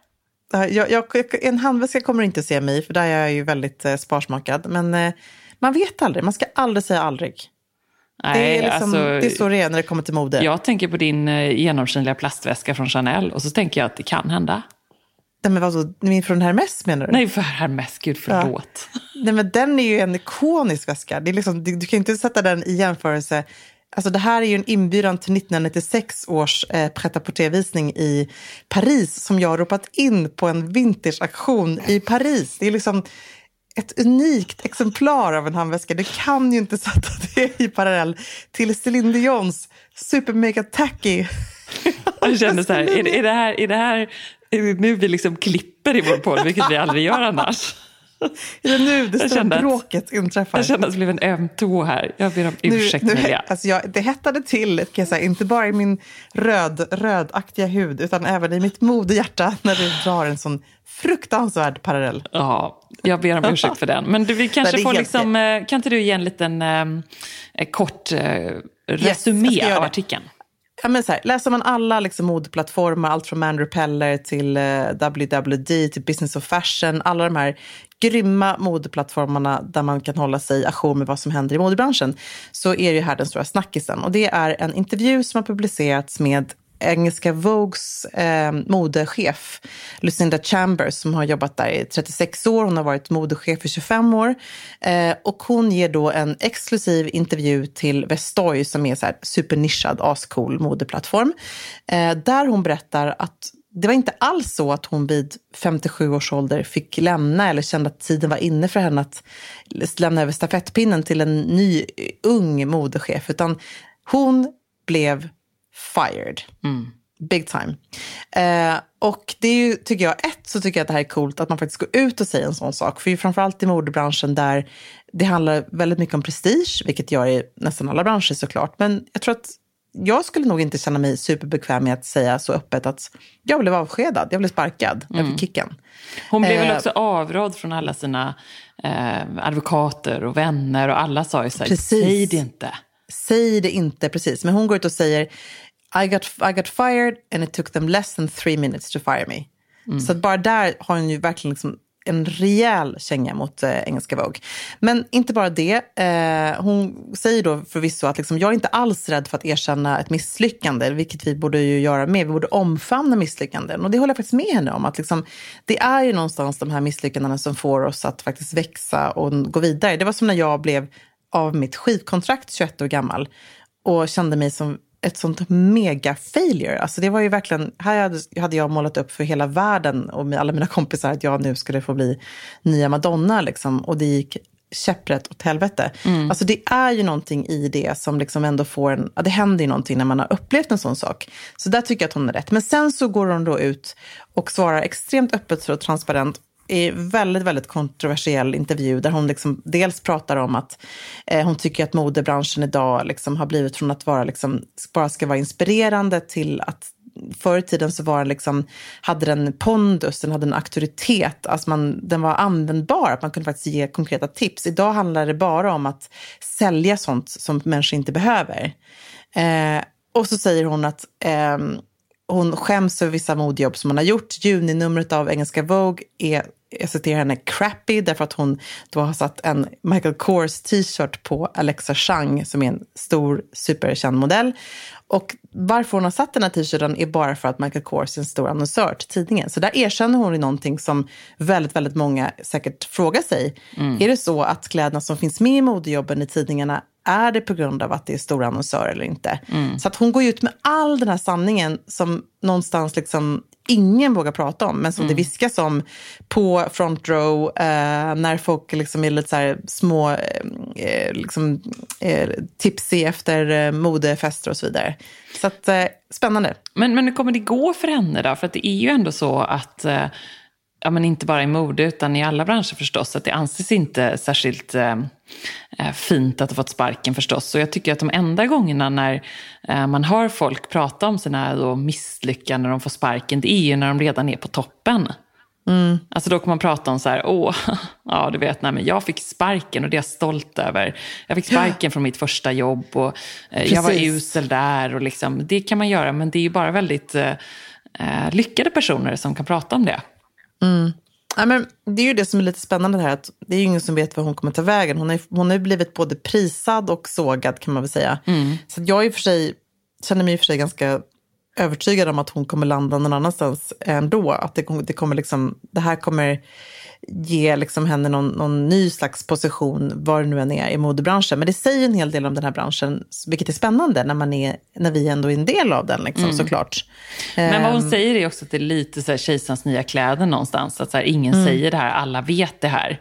En handväska kommer inte se mig, för där är jag ju väldigt sparsmakad. Men man vet aldrig, man ska aldrig säga aldrig. Nej, det är liksom, det är så det är när det kommer till mode. Jag tänker på din genomskinliga plastväska från Chanel, och så tänker jag att det kan hända. Nej, men vadå? Från Hermes menar du? Nej, för Hermes, gud förlåt. Ja. Nej, men den är ju en ikonisk väska. Det är liksom, du kan inte sätta den i jämförelse. Alltså det här är ju en inbjudan till 1996 års prêt-à-porter-visning i Paris, som jag har ropat in på en vintageaktion i Paris. Det är liksom ett unikt exemplar av en handväska. Du kan ju inte sätta det i parallell till Céline Dions super mega tacky. Jag känner så här, är det här nu vi liksom klipper i vår podd, vilket vi aldrig gör annars. Är det nu det stora bråket inträffar? Jag kände att det blev en öm tå här. Jag ber om ursäkt, Emilia. Alltså det hettade till, kan jag säga, inte bara i min rödaktiga hud, utan även i mitt modehjärta när du drar en sån fruktansvärd parallell. Ja, jag ber om ursäkt för den. Men vi kanske får liksom, kan inte du ge en liten kort resumé av artikeln? Ja, men så här, läser man alla liksom modeplattformar, allt från Man Repeller till WWD till Business of Fashion, alla de här grymma modeplattformarna där man kan hålla sig ajour med vad som händer i modebranschen, så är det ju här den stora snackisen. Och det är en intervju som har publicerats med engelska Vogues modechef Lucinda Chambers, som har jobbat där i 36 år. Hon har varit modechef i 25 år. Och hon ger då en exklusiv intervju till Vestoy, som är så här supernischad, ascool modeplattform. Där hon berättar att det var inte alls så att hon vid 57 års ålder fick lämna eller kände att tiden var inne för henne att lämna över stafettpinnen till en ny ung modechef, utan hon blev fired. Big time. Och det är ju, tycker jag, så tycker jag att det här är coolt att man faktiskt går ut och säger en sån sak. För framförallt i modebranschen där det handlar väldigt mycket om prestige, vilket gör i nästan alla branscher såklart. Men jag tror att jag skulle nog inte känna mig superbekväm med att säga så öppet att jag blev avskedad, jag blev sparkad, jag fick kicken. Hon blev väl också avrådd från alla sina advokater och vänner och alla sa ju så här, säg det inte. Säg det inte, precis. Men hon går ut och säger I got fired and it took them less than 3 minutes to fire me. Så att bara där har hon ju verkligen liksom en rejäl känga mot engelska Vogue. Men inte bara det. Hon säger då förvisso att liksom, jag är inte alls rädd för att erkänna ett misslyckande, vilket vi borde ju göra med. Vi borde omfamna misslyckanden. Och det håller jag faktiskt med henne om. Att liksom, det är ju någonstans de här misslyckandena som får oss att faktiskt växa och gå vidare. Det var som när jag blev av mitt skivkontrakt 21 år gammal och kände mig som ett sånt mega failure. Alltså det var ju verkligen, här hade jag målat upp för hela världen och med alla mina kompisar att jag nu skulle få bli nya Madonna liksom, och det gick käpprätt åt helvete. Alltså det är ju någonting i det som liksom ändå får det händer ju någonting när man har upplevt en sån sak. Så där tycker jag att hon är rätt. Men sen så går hon då ut och svarar extremt öppet och transparent i väldigt, väldigt kontroversiell intervju där hon liksom dels pratar om att hon tycker att modebranschen idag liksom har blivit från att vara liksom, bara ska vara inspirerande till att förr i tiden så var den liksom, hade den pondus, den hade en auktoritet, alltså den var användbar, att man kunde faktiskt ge konkreta tips. Idag handlar det bara om att sälja sånt som människor inte behöver. Och så säger hon att hon skäms över vissa modejobb som hon har gjort. Juninumret av engelska Vogue är, jag citerar henne, crappy, därför att hon då har satt en Michael Kors t-shirt på Alexa Chang som är en stor superkänd modell. Och varför hon har satt den här t-shirten är bara för att Michael Kors är en stor annonsör till tidningen. Så där erkänner hon i någonting som väldigt, väldigt många säkert frågar sig. Är det så att kläderna som finns med i modejobben i tidningarna, är det på grund av att det är stora annonsörer eller inte? Så att hon går ut med all den här sanningen som någonstans liksom ingen vågar prata om, men som det viskas om på front row när folk liksom är lite så här små liksom, tipsy efter modefester och så vidare. Så att spännande. Men kommer det gå för henne då? För att det är ju ändå så att ja, men inte bara i mode utan i alla branscher förstås, att det anses inte särskilt fint att ha fått sparken förstås. Så jag tycker att de enda gångerna när man hör folk prata om sina då misslyckanden när de får sparken, det är ju när de redan är på toppen. Alltså då kan man prata om så här, ja du vet, nej, men jag fick sparken och det är jag stolt över. Jag fick sparken från mitt första jobb och jag var usel där och liksom, det kan man göra, men det är ju bara väldigt lyckade personer som kan prata om det. Ja, men det är ju det som är lite spännande här, att det är ju ingen som vet vad hon kommer ta vägen. Hon har ju blivit både prisad och sågad, kan man väl säga. Så jag i och för sig känner mig i och för sig ganska övertygad om att hon kommer landa någon annanstans ändå. Att det kommer liksom, det här kommer ge liksom henne någon ny slags position, var det nu än är i modebranschen. Men det säger en hel del om den här branschen, vilket är spännande när vi ändå är en del av den liksom, såklart. Men vad hon säger är också att det är lite så här kejsarens nya kläder någonstans. Att så här, ingen säger det här, alla vet det här.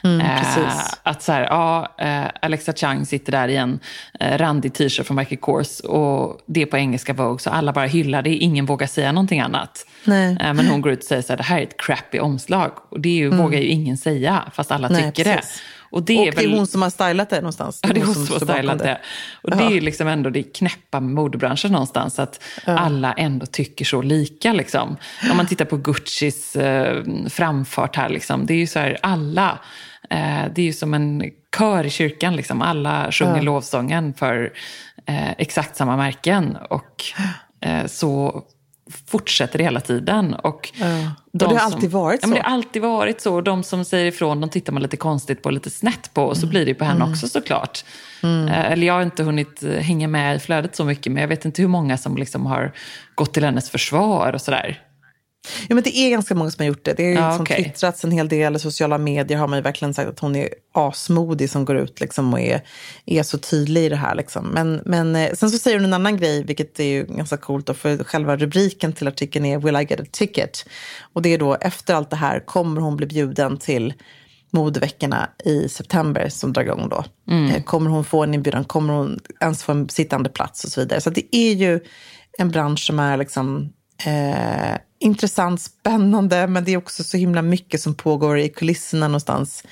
Att så här, Alexa Chang sitter där i en randig t-shirt från Michael Kors och det är på engelska Vogue, så alla bara hyllar det, ingen vågar säga någonting annat. Men hon går ut och säger så här, det här är ett crappy omslag, och det vågar ju ingen säga fast alla tycker det. Och det är väl hon som har stylat det någonstans. Ja, det är hon som har stylat det. Och det är liksom ändå det knäppa med modebranschen någonstans, att alla ändå tycker så lika liksom. Om man tittar på Guccis framfart här liksom, det är ju så här, alla det är ju som en kör i kyrkan liksom. Alla sjunger lovsången för exakt samma märken, och så fortsätter det hela tiden. Och det har alltid varit så. Ja, men det har alltid varit så. De som säger ifrån, de tittar man lite konstigt på, lite snett på, och så blir det på henne också såklart. Eller jag har inte hunnit hänga med i flödet så mycket, men jag vet inte hur många som liksom har gått till hennes försvar och sådär. Ja, men det är ganska många som har gjort det. Det är liksom twittrats en hel del, i sociala medier har man ju verkligen sagt att hon är asmodig som går ut liksom, och är så tydlig i det här liksom. Men sen så säger hon en annan grej, vilket är ju ganska coolt då, för själva rubriken till artikeln är Will I get a ticket? Och det är då, efter allt det här kommer hon bli bjuden till modeveckorna i september som drar igång då. Kommer hon få en inbjudan? Kommer hon ens få en sittande plats och så vidare? Så det är ju en bransch som är liksom intressant, spännande, men det är också så himla mycket som pågår i kulisserna någonstans.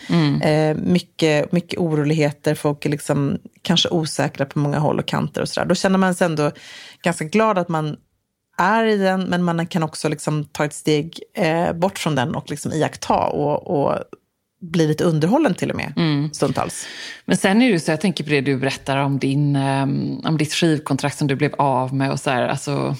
Mycket oroligheter, folk är liksom kanske osäkra på många håll och kanter och sådär. Då känner man sig ändå ganska glad att man är i den, men man kan också liksom ta ett steg bort från den och liksom iaktta och bli lite underhållen till och med stundtals. Men sen är det ju så, jag tänker på det du berättar om om ditt skivkontrakt som du blev av med och så här, alltså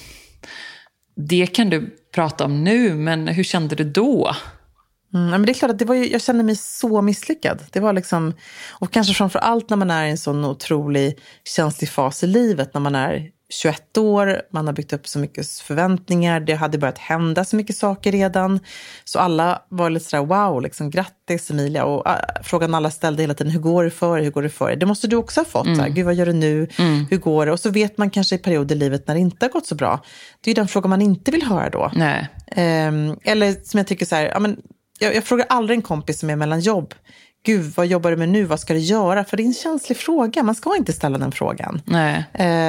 det kan du prata om nu, men hur kände du då? Men det är klart att jag kände mig så misslyckad. Det var liksom, och kanske framför allt när man är i en sån otrolig känslig fas i livet, när man är 21 år, man har byggt upp så mycket förväntningar, det hade börjat hända så mycket saker redan. Så alla var lite sådär, wow, liksom, grattis Emilia. Och frågan alla ställde hela tiden, hur går det för dig? Det måste du också ha fått. Såhär, gud, vad gör du nu? Hur går det? Och så vet man kanske i perioder i livet när det inte har gått så bra. Det är ju den frågan man inte vill höra då. Nej. Eller som jag tycker så här, jag frågar aldrig en kompis som är mellan jobb, gud, vad jobbar du med nu? Vad ska du göra? För det är en känslig fråga. Man ska inte ställa den frågan. Nej.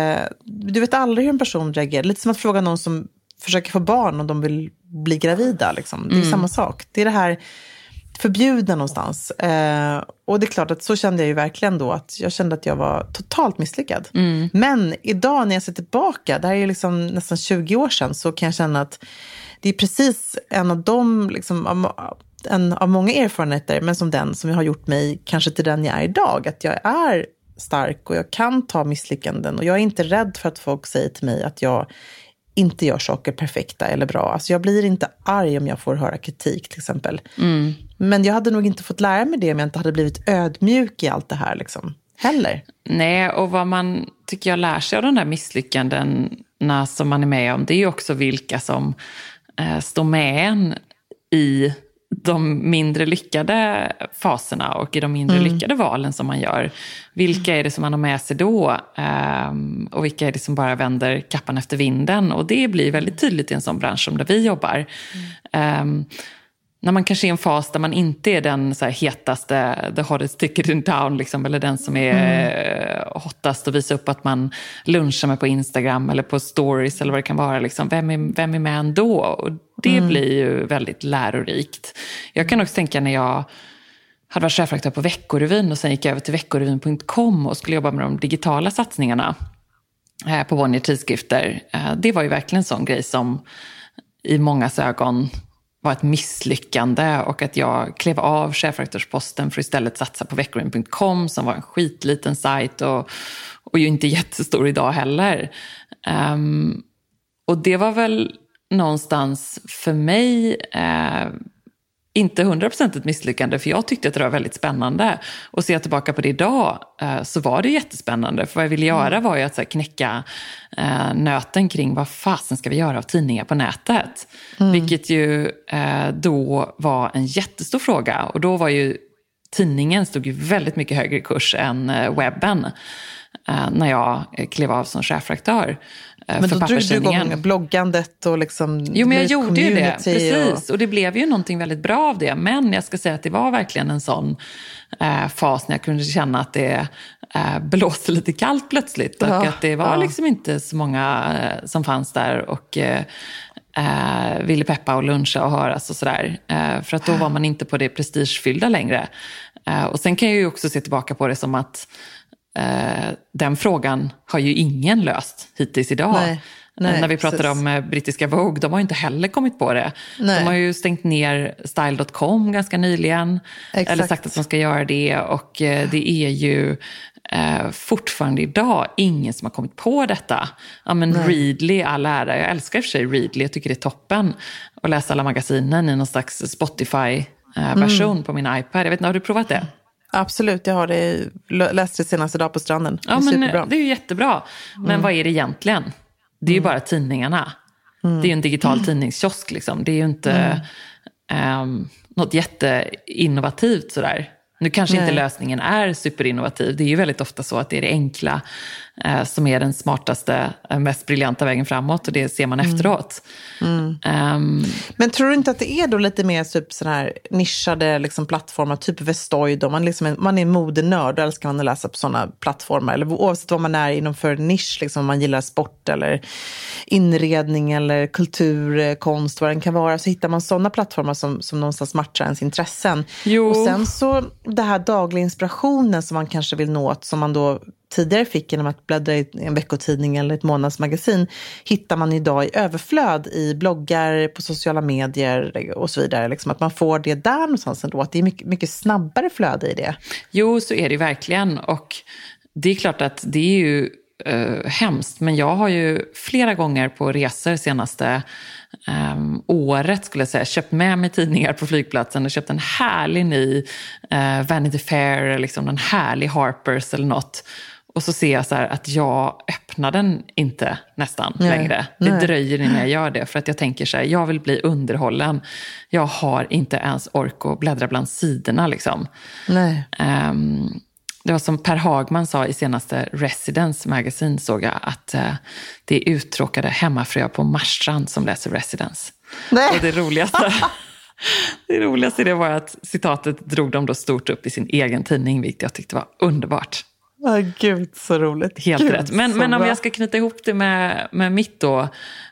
Du vet aldrig hur en person reagerar. Lite som att fråga någon som försöker få barn om de vill bli gravida. Liksom. Det är samma sak. Det är det här förbjudna någonstans. Och det är klart att så kände jag ju verkligen då. Att jag kände att jag var totalt misslyckad. Men idag när jag ser tillbaka, det här är ju liksom nästan 20 år sedan, så kan jag känna att det är precis en av de liksom, en av många erfarenheter, men som den som jag har gjort mig kanske till den jag är idag. Att jag är stark och jag kan ta misslyckanden. Och jag är inte rädd för att folk säger till mig att jag inte gör saker perfekta eller bra. Alltså jag blir inte arg om jag får höra kritik till exempel. Men jag hade nog inte fått lära mig det om jag inte hade blivit ödmjuk i allt det här liksom. Heller. Nej, och vad man tycker jag lär sig av de där misslyckandena som man är med om, det är ju också vilka som står med en i de mindre lyckade faserna och i de mindre lyckade valen som man gör. Vilka är det som man har med sig då? Och vilka är det som bara vänder kappan efter vinden? Och det blir väldigt tydligt i en sån bransch som där vi jobbar. När man kanske är i en fas där man inte är den så här hetaste, the hottest ticket in town liksom, eller den som är hottast och visar upp att man lunchar med på Instagram eller på stories eller vad det kan vara. Liksom. Vem är med ändå? Och det blir ju väldigt lärorikt. Jag kan också tänka när jag hade varit chefredaktör på Veckorevyn och sen gick jag över till veckorevyn.com och skulle jobba med de digitala satsningarna på Bonnier tidskrifter. Det var ju verkligen en sån grej som i mångas ögon var ett misslyckande, och att jag klev av chefredaktörsposten för att istället satsa på veckorevyn.com som var en skitliten sajt och ju inte jättestor idag heller. Och det var väl någonstans för mig inte 100% ett misslyckande, för jag tyckte att det var väldigt spännande. Och ser jag tillbaka på det idag så var det jättespännande. För vad jag ville göra var ju att så här, knäcka nöten kring vad fasen ska vi göra av tidningar på nätet. Vilket ju då var en jättestor fråga. Och då var ju tidningen stod ju väldigt mycket högre i kurs än webben när jag klev av som chefredaktör. Men då drog du igång bloggandet och liksom... Jo, men jag gjorde ju det, precis. Och det blev ju någonting väldigt bra av det. Men jag ska säga att det var verkligen en sån fas när jag kunde känna att det blåste lite kallt plötsligt. Och att det var liksom inte så många som fanns där och ville peppa och luncha och höras och sådär. För att då var man inte på det prestigefyllda längre. Och sen kan jag ju också se tillbaka på det som att den frågan har ju ingen löst hittills idag. Nej, när vi pratar om brittiska Vogue, de har ju inte heller kommit på det. Nej. De har ju stängt ner Style.com ganska nyligen. Exakt. Eller sagt att de ska göra det. Och det är ju fortfarande idag ingen som har kommit på detta. Ja, men Readly, all ära. Jag älskar i och för sig Readly. Jag tycker det är toppen att läsa alla magasinen i någon slags Spotify-version på min iPad. Jag vet inte, har du provat det? Absolut, jag har det. Läste det senaste dag på stranden. Ja, men det är ju jättebra. Men vad är det egentligen? Det är ju bara tidningarna. Det är ju en digital tidningskiosk liksom. Det är ju inte något jätteinnovativt sådär. Nu kanske inte lösningen är superinnovativ. Det är ju väldigt ofta så att det är det enkla som är den smartaste, mest briljanta vägen framåt. Och det ser man efteråt. Men tror du inte att det är då lite mer typ sån här nischade liksom plattformar, typ Vestoid, då man är modenörd och älskar man att läsa på sådana plattformar, eller oavsett vad man är inom för nisch, liksom, om man gillar sport eller inredning eller kultur, konst, vad den kan vara, så hittar man sådana plattformar som någonstans matchar ens intressen. Och sen så det här dagliga inspirationen som man kanske vill nå, som man då tidigare fick genom att bläddra i en veckotidning eller ett månadsmagasin, hittar man idag i överflöd i bloggar, på sociala medier och så vidare. Liksom att man får det där någonstans ändå, att det är mycket, mycket snabbare flöde i det. Jo, så är det verkligen. Och det är klart att det är ju hemskt, men jag har ju flera gånger på resor senaste året, skulle jag säga, köpt med mig tidningar på flygplatsen och köpt en härlig ny Vanity Fair, liksom en härlig Harper's eller något. Och så ser jag så här att jag öppnar den inte nästan längre. Det dröjer innan jag gör det, för att jag tänker så här, jag vill bli underhållen. Jag har inte ens ork att bläddra bland sidorna liksom. Nej. Det var som Per Hagman sa i senaste Residence Magazine, såg jag att det är uttråkade hemmafruar på Marstrand som läser Residence. Nej. Och det roligaste det var att citatet drog de då stort upp i sin egen tidning, vilket jag tyckte var underbart. Gud, så roligt. Helt Gud, rätt. Men om jag ska knyta ihop det med mitt då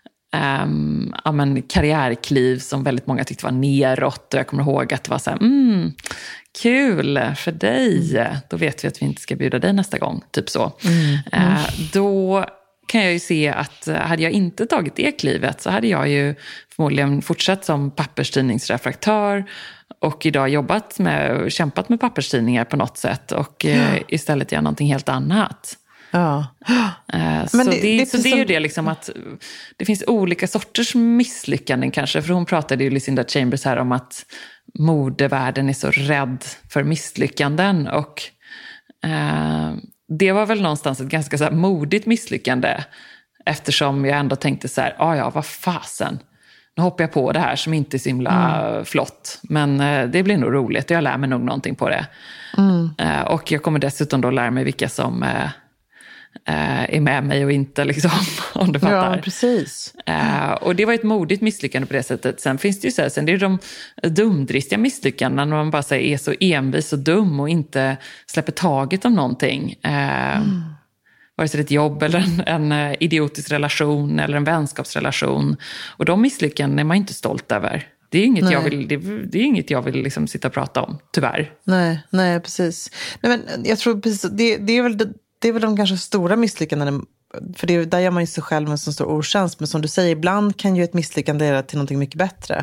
karriärkliv som väldigt många tyckte var neråt, och jag kommer ihåg att det var så här, kul för dig, då vet vi att vi inte ska bjuda dig nästa gång, typ så. Då kan jag ju se att hade jag inte tagit det klivet så hade jag ju förmodligen fortsatt som papperstidningsredaktör och idag kämpat med papperstidningar på något sätt och istället göra någonting helt annat. Ja. Men det är ju det liksom, att det finns olika sorters misslyckanden kanske, för hon pratade ju, Lucinda Chambers, här om att modevärlden är så rädd för misslyckanden, och det var väl någonstans ett ganska så här modigt misslyckande, eftersom jag ändå tänkte så här, ja vad fasen, nu hoppar jag på det här som inte är så himla flott, men det blir nog roligt och jag lär mig nog någonting på det. Och jag kommer dessutom då lära mig vilka som är med mig och inte, liksom, om du fattar. Ja, precis. Och det var ett modigt misslyckande på det sättet. Sen finns det ju så här, sen det är de dumdristiga misslyckandena när man bara så här, är så envis och dum och inte släpper taget om någonting. Vare sig det är ett jobb eller en idiotisk relation eller en vänskapsrelation. Och de misslyckanden är man inte stolt över. Det är inget det är inget jag vill liksom sitta och prata om, tyvärr. Nej, precis. Nej, men jag tror precis, det är väl de kanske stora misslyckandena, för där gör man ju sig själv en så stor otjänst, men som du säger, ibland kan ju ett misslyckande leda till någonting mycket bättre.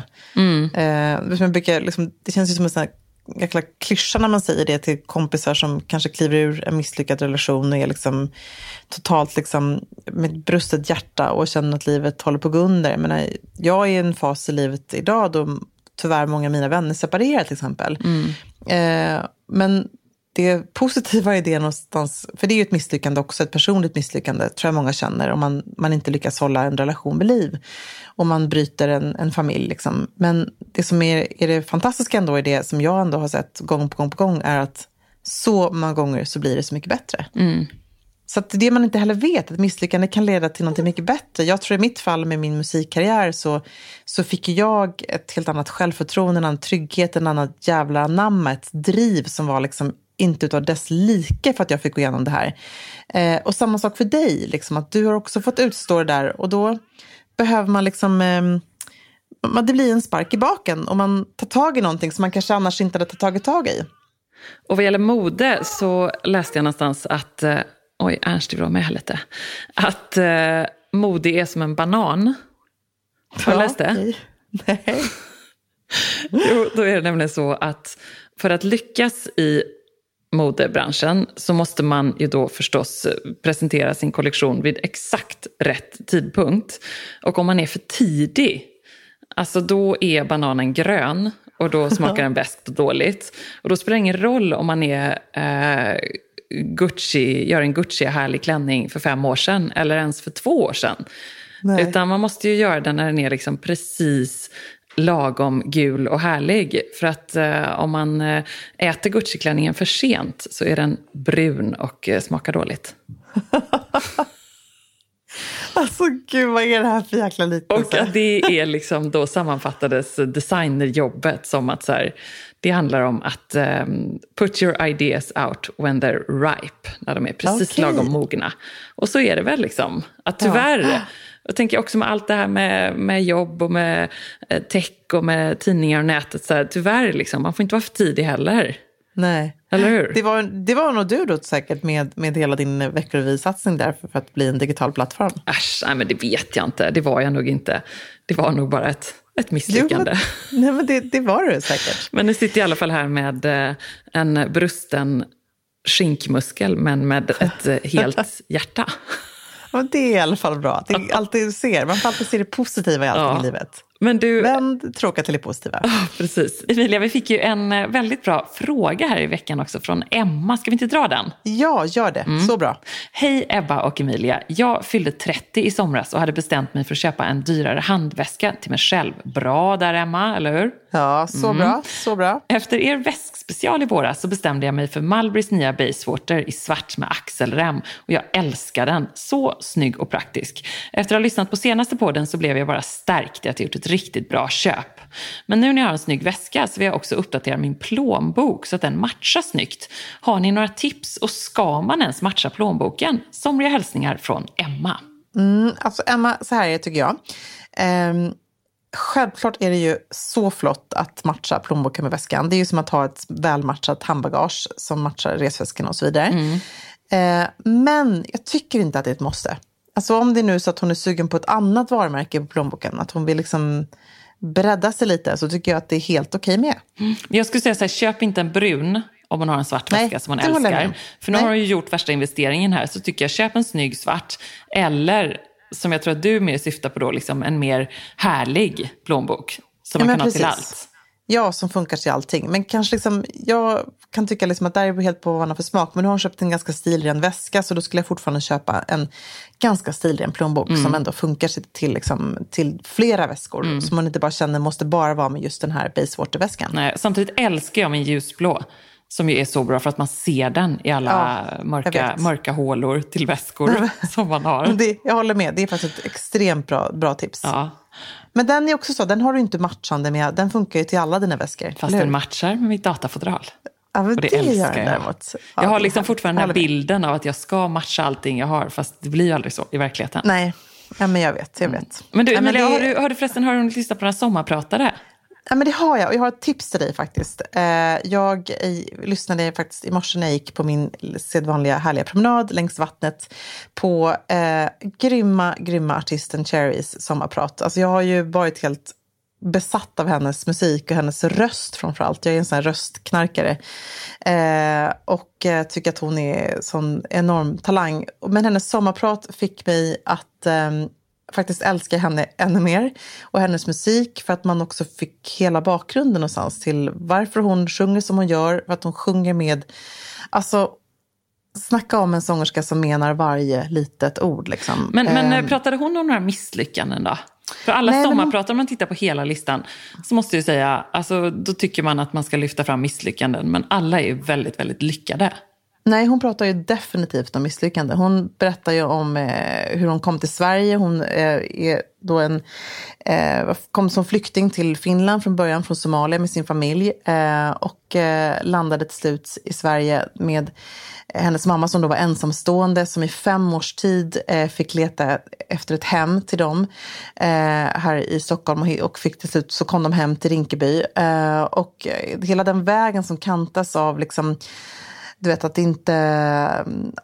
Det känns ju som en sån här jäkla klyscha när man säger det till kompisar som kanske kliver ur en misslyckad relation och är liksom totalt liksom med brustet hjärta och känner att livet håller på att gå under. Jag är i en fas i livet idag då tyvärr många av mina vänner separerar till exempel. Men det positiva är det någonstans, för det är ju ett misslyckande också, ett personligt misslyckande tror jag många känner om man inte lyckas hålla en relation vid liv och man bryter en familj liksom. Men det som är det fantastiska ändå, är det som jag ändå har sett gång på gång är att så många gånger så blir det så mycket bättre. Så att det man inte heller vet, att misslyckande kan leda till något mycket bättre. Jag tror i mitt fall med min musikkarriär så fick jag ett helt annat självförtroende, en annan trygghet, en annan jävla anamma, ett driv som var liksom inte utav dess like för att jag fick gå igenom det här. Och samma sak för dig, liksom, att du har också fått utstå det där, och då behöver man liksom det blir en spark i baken och man tar tag i någonting som man kanske annars inte hade tag i. Och vad gäller mode så läste jag någonstans att Ernst var med här lite, att mode är som en banan. Har du läst det? Okay. Nej. Jo, då är det nämligen så att för att lyckas i modebranschen så måste man ju då förstås presentera sin kollektion vid exakt rätt tidpunkt. Och om man är för tidig, alltså då är bananen grön och då smakar den beskt och dåligt. Och då spelar det ingen roll om man är gör en Gucci-härlig klänning för 5 år sedan eller ens för 2 år sedan. Nej. Utan man måste ju göra den när den är liksom precis lagom gul och härlig. För att om man äter Gucci-klänningen för sent så är den brun och smakar dåligt. Alltså gud, vad är det här för jäkla liknelse? Och att det är liksom, då sammanfattades designerjobbet som att så här, det handlar om att put your ideas out when they're ripe. När de är precis lagom mogna. Och så är det väl liksom. Att tyvärr, jag tänker också med allt det här med jobb och med tech och med tidningar och nätet. Så här, tyvärr liksom, man får inte vara för tidig heller. Nej. Eller hur? Det var nog du då säkert med hela din veckorevysatsning där för att bli en digital plattform. Äsch, nej men det vet jag inte. Det var jag nog inte. Det var nog bara ett misslyckande. Jo, men det var det säkert. Men nu sitter jag i alla fall här med en brusten skinkmuskel men med ett helt hjärta. Ja, det är i alla fall bra. Det är alltid man får alltid se det positiva i allting i livet. Men du... Vänd tråkigt till det positiva. Precis. Emilia, vi fick ju en väldigt bra fråga här i veckan också från Emma. Ska vi inte dra den? Ja, gör det. Så bra. Hej Ebba och Emilia. Jag fyllde 30 i somras och hade bestämt mig för att köpa en dyrare handväska till mig själv. Bra där Emma, eller hur? Ja, så bra. Så bra. Efter er väskspecial i våras så bestämde jag mig för Mulberrys nya Basewater i svart med axelrem. Och jag älskar den. Så snygg och praktisk. Efter att ha lyssnat på senaste podden så blev jag bara stärkt att jag gjort ett riktigt bra köp. Men nu när jag har en snygg väska så vill jag också uppdatera min plånbok så att den matchar snyggt. Har ni några tips och ska man ens matcha plånboken? Somriga hälsningar från Emma. Alltså Emma, så här är det tycker jag. Självklart är det ju så flott att matcha plånboken med väskan. Det är ju som att ha ett välmatchat handbagage som matchar resväskan och så vidare. Men jag tycker inte att det är ett måste. Alltså om det är nu så att hon är sugen på ett annat varumärke på plånboken, att hon vill liksom bredda sig lite, så tycker jag att det är helt okej med. Jag skulle säga så här, köp inte en brun om man har en svart väska som man älskar. För nu har hon ju gjort värsta investeringen här, så tycker jag köp en snygg svart. Eller, som jag tror att du mer syftar på då, liksom en mer härlig plånbok som man kan ha till allt. Ja, som funkar till allting. Men kanske liksom, jag kan tycka liksom att det är helt på vad man har för smak. Men nu har hon köpt en ganska stilren väska, så då skulle jag fortfarande köpa en ganska stilren plånbok som ändå funkar till flera väskor. Så man inte bara känner måste bara vara med just den här Basewater-väskan. Nej, samtidigt älskar jag min ljusblå. Som ju är så bra för att man ser den i alla mörka hålor till väskor som man har. Jag håller med, det är faktiskt ett extremt bra tips. Ja. Men den är också så, den har du inte matchande med, den funkar ju till alla dina väskor. Fast den matchar med mitt datafodral. Ja, men och det älskar jag. Däremot. Ja, jag har liksom fortfarande den här bilden av att jag ska matcha allting jag har, fast det blir ju aldrig så i verkligheten. Nej, ja, men jag vet. Men du, Emilia, har du hunnit lyssna på den här sommarpratare? Ja, men det har jag. Och jag har ett tips till dig faktiskt. Jag lyssnade faktiskt i morse när jag gick på min sedvanliga härliga promenad längs vattnet på grymma artisten Cherries sommarprat. Alltså jag har ju varit helt besatt av hennes musik och hennes röst framförallt. Jag är en sån här röstknarkare. Och tycker att hon är sån enorm talang. Men hennes sommarprat fick mig att faktiskt älska henne ännu mer och hennes musik, för att man också fick hela bakgrunden någonstans till varför hon sjunger som hon gör, för att hon sjunger med, alltså snacka om en sångerska som menar varje litet ord liksom. Men pratade hon om några misslyckanden då? För alla sommarpratar, om man tittar på hela listan, så måste jag säga, alltså då tycker man att man ska lyfta fram misslyckanden, men alla är väldigt, väldigt lyckade. Nej, hon pratar ju definitivt om misslyckande. Hon berättar ju om hur hon kom till Sverige. Hon är då kom som flykting till Finland från början, från Somalia med sin familj. Och landade till slut i Sverige med hennes mamma som då var ensamstående, som i 5 års tid fick leta efter ett hem till dem här i Stockholm, och fick till slut så kom de hem till Rinkeby. Och hela den vägen som kantas av liksom, du vet, att inte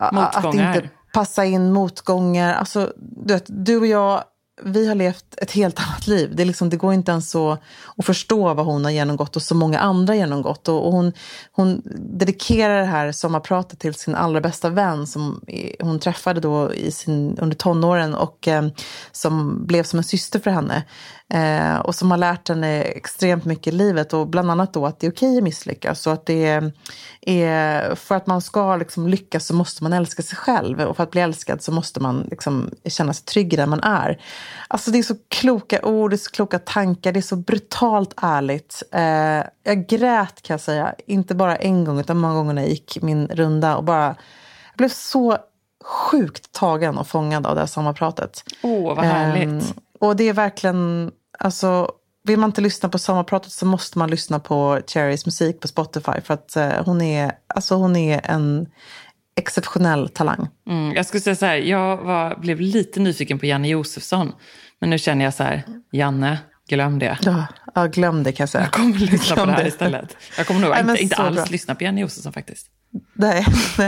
passa in motgångar. Alltså, du och jag, vi har levt ett helt annat liv. Det, är liksom, det går inte ens att förstå vad hon har genomgått och så många andra genomgått. Och hon dedikerar det här sommarpratet till sin allra bästa vän som hon träffade då under tonåren och som blev som en syster för henne. Och som har lärt henne extremt mycket i livet, och bland annat då att det är okej att misslyckas, så att det är för att man ska liksom lyckas så måste man älska sig själv, och för att bli älskad så måste man liksom känna sig trygg där man är. Alltså det är så kloka ord, det är så kloka tankar, det är så brutalt ärligt. Jag grät kan jag säga, inte bara en gång utan många gånger när jag gick min runda och bara, jag blev så sjukt tagen och fångad av det här sommarpratet. Vad härligt. Och det är verkligen, alltså vill man inte lyssna på sommarpratet så måste man lyssna på Cherries musik på Spotify för att hon är en exceptionell talang. Jag skulle säga så här, jag blev lite nyfiken på Janne Josefsson. Men nu känner jag så här, Janne, glöm det. Ja, glöm det kan jag säga. Jag kommer lyssna på det här istället. Jag kommer nog inte alls bra. lyssna på Janne Josefsson faktiskt. Nej,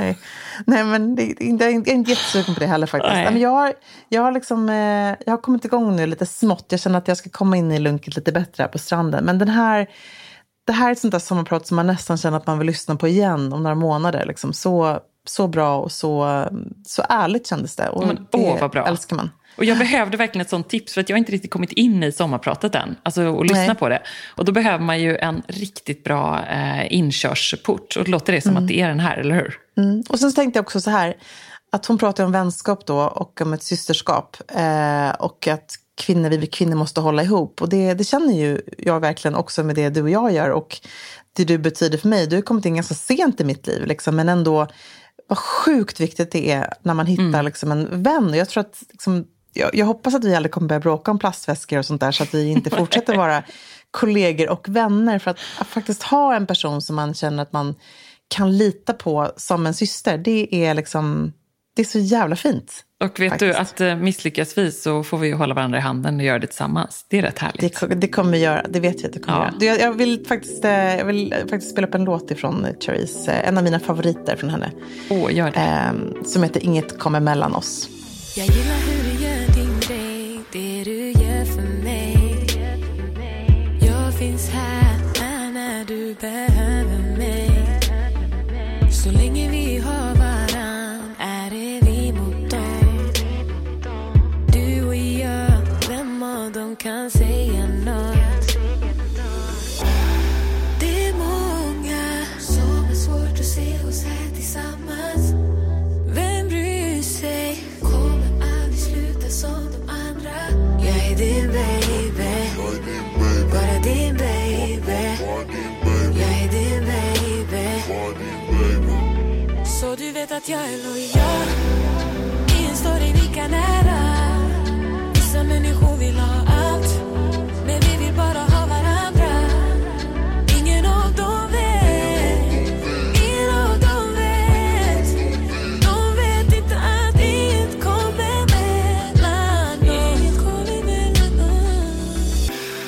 men jag är inte jättesugen på det heller faktiskt. Men jag har kommit igång nu lite smått. Jag känner att jag ska komma in i lunket lite bättre här på stranden. Men det här är ett sånt där sommarprat som man nästan känner att man vill lyssna på igen om några månader. Liksom. Så bra och så ärligt kändes det. Och vad bra. Älskar man. Och jag behövde verkligen ett sånt tips för att jag inte riktigt kommit in i sommarpratet än. Alltså och lyssna på det. Och då behöver man ju en riktigt bra inkörsport. Och det låter det som att det är den här, eller hur? Och sen tänkte jag också så här. Att hon pratar om vänskap då och om ett systerskap. Och att vi kvinnor måste hålla ihop. Och det känner ju jag verkligen också med det du och jag gör. Och det du betyder för mig. Du har kommit in ganska sent i mitt liv. Liksom, men ändå vad sjukt viktigt det är när man hittar liksom, en vän. Och jag tror att liksom, jag hoppas att vi aldrig kommer börja bråka om plastväskor och sånt där. Så att vi inte fortsätter vara kollegor och vänner. För att faktiskt ha en person som man känner att man kan lita på som en syster. Det är så jävla fint. Och vet faktiskt. Du att misslyckas vi så får vi hålla varandra i handen och göra det tillsammans. Det är rätt härligt. Det kommer vi göra. Det vet vi att det kommer göra. Jag vill faktiskt spela upp en låt ifrån Cherries. En av mina favoriter från henne. Gör det. Som heter Inget kommer mellan oss. Jag gillar hur du gör din grej, det du gör för mig. Jag finns här när du behöver mig. Så länge vi har varann är det vi mot dem. Du och jag, vem av dem kan säga något? Det är många som är svårt att se oss här tillsammans. Vem bryr sig? Kommer aldrig sluta som de andra. Jag är din baby, bara din baby. Jag är din baby. Så du vet att jag är lojal. Ingen står dig lika nära. Vissa människor vill ha allt, men vi vill bara ha varandra. Ingen av dem vet. Ingen av dem vet. De vet inte att inget kommer mellan oss. Inget kommer mellan oss.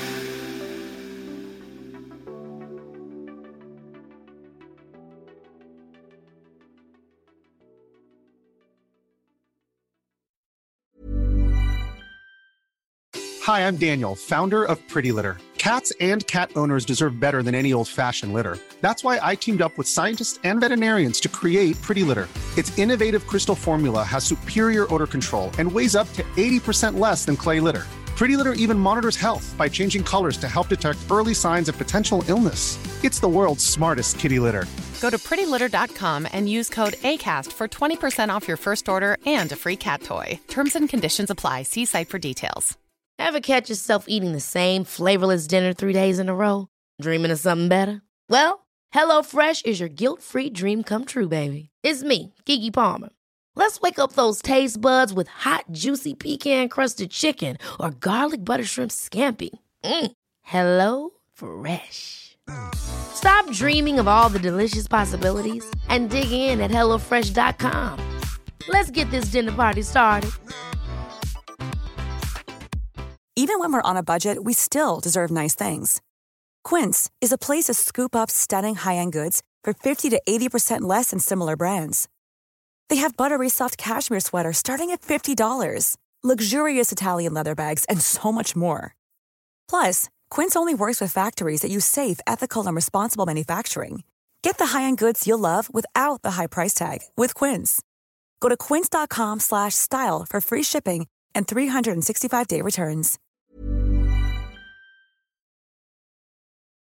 Hi, I'm Daniel, founder of Pretty Litter. Cats and cat owners deserve better than any old-fashioned litter. That's why I teamed up with scientists and veterinarians to create Pretty Litter. Its innovative crystal formula has superior odor control and weighs up to 80% less than clay litter. Pretty Litter even monitors health by changing colors to help detect early signs of potential illness. It's the world's smartest kitty litter. Go to prettylitter.com and use code ACAST for 20% off your first order and a free cat toy. Terms and conditions apply. See site for details. Ever catch yourself eating the same flavorless dinner 3 days in a row? Dreaming of something better? Well, HelloFresh is your guilt-free dream come true, baby. It's me, Keke Palmer. Let's wake up those taste buds with hot, juicy pecan-crusted chicken or garlic butter shrimp scampi. Hello Fresh. Stop dreaming of all the delicious possibilities and dig in at HelloFresh.com. Let's get this dinner party started. Even when we're on a budget, we still deserve nice things. Quince is a place to scoop up stunning high-end goods for 50 to 80% less than similar brands. They have buttery soft cashmere sweaters starting at $50, luxurious Italian leather bags, and so much more. Plus, Quince only works with factories that use safe, ethical, and responsible manufacturing. Get the high-end goods you'll love without the high price tag with Quince. Go to quince.com/style for free shipping and 365-day returns.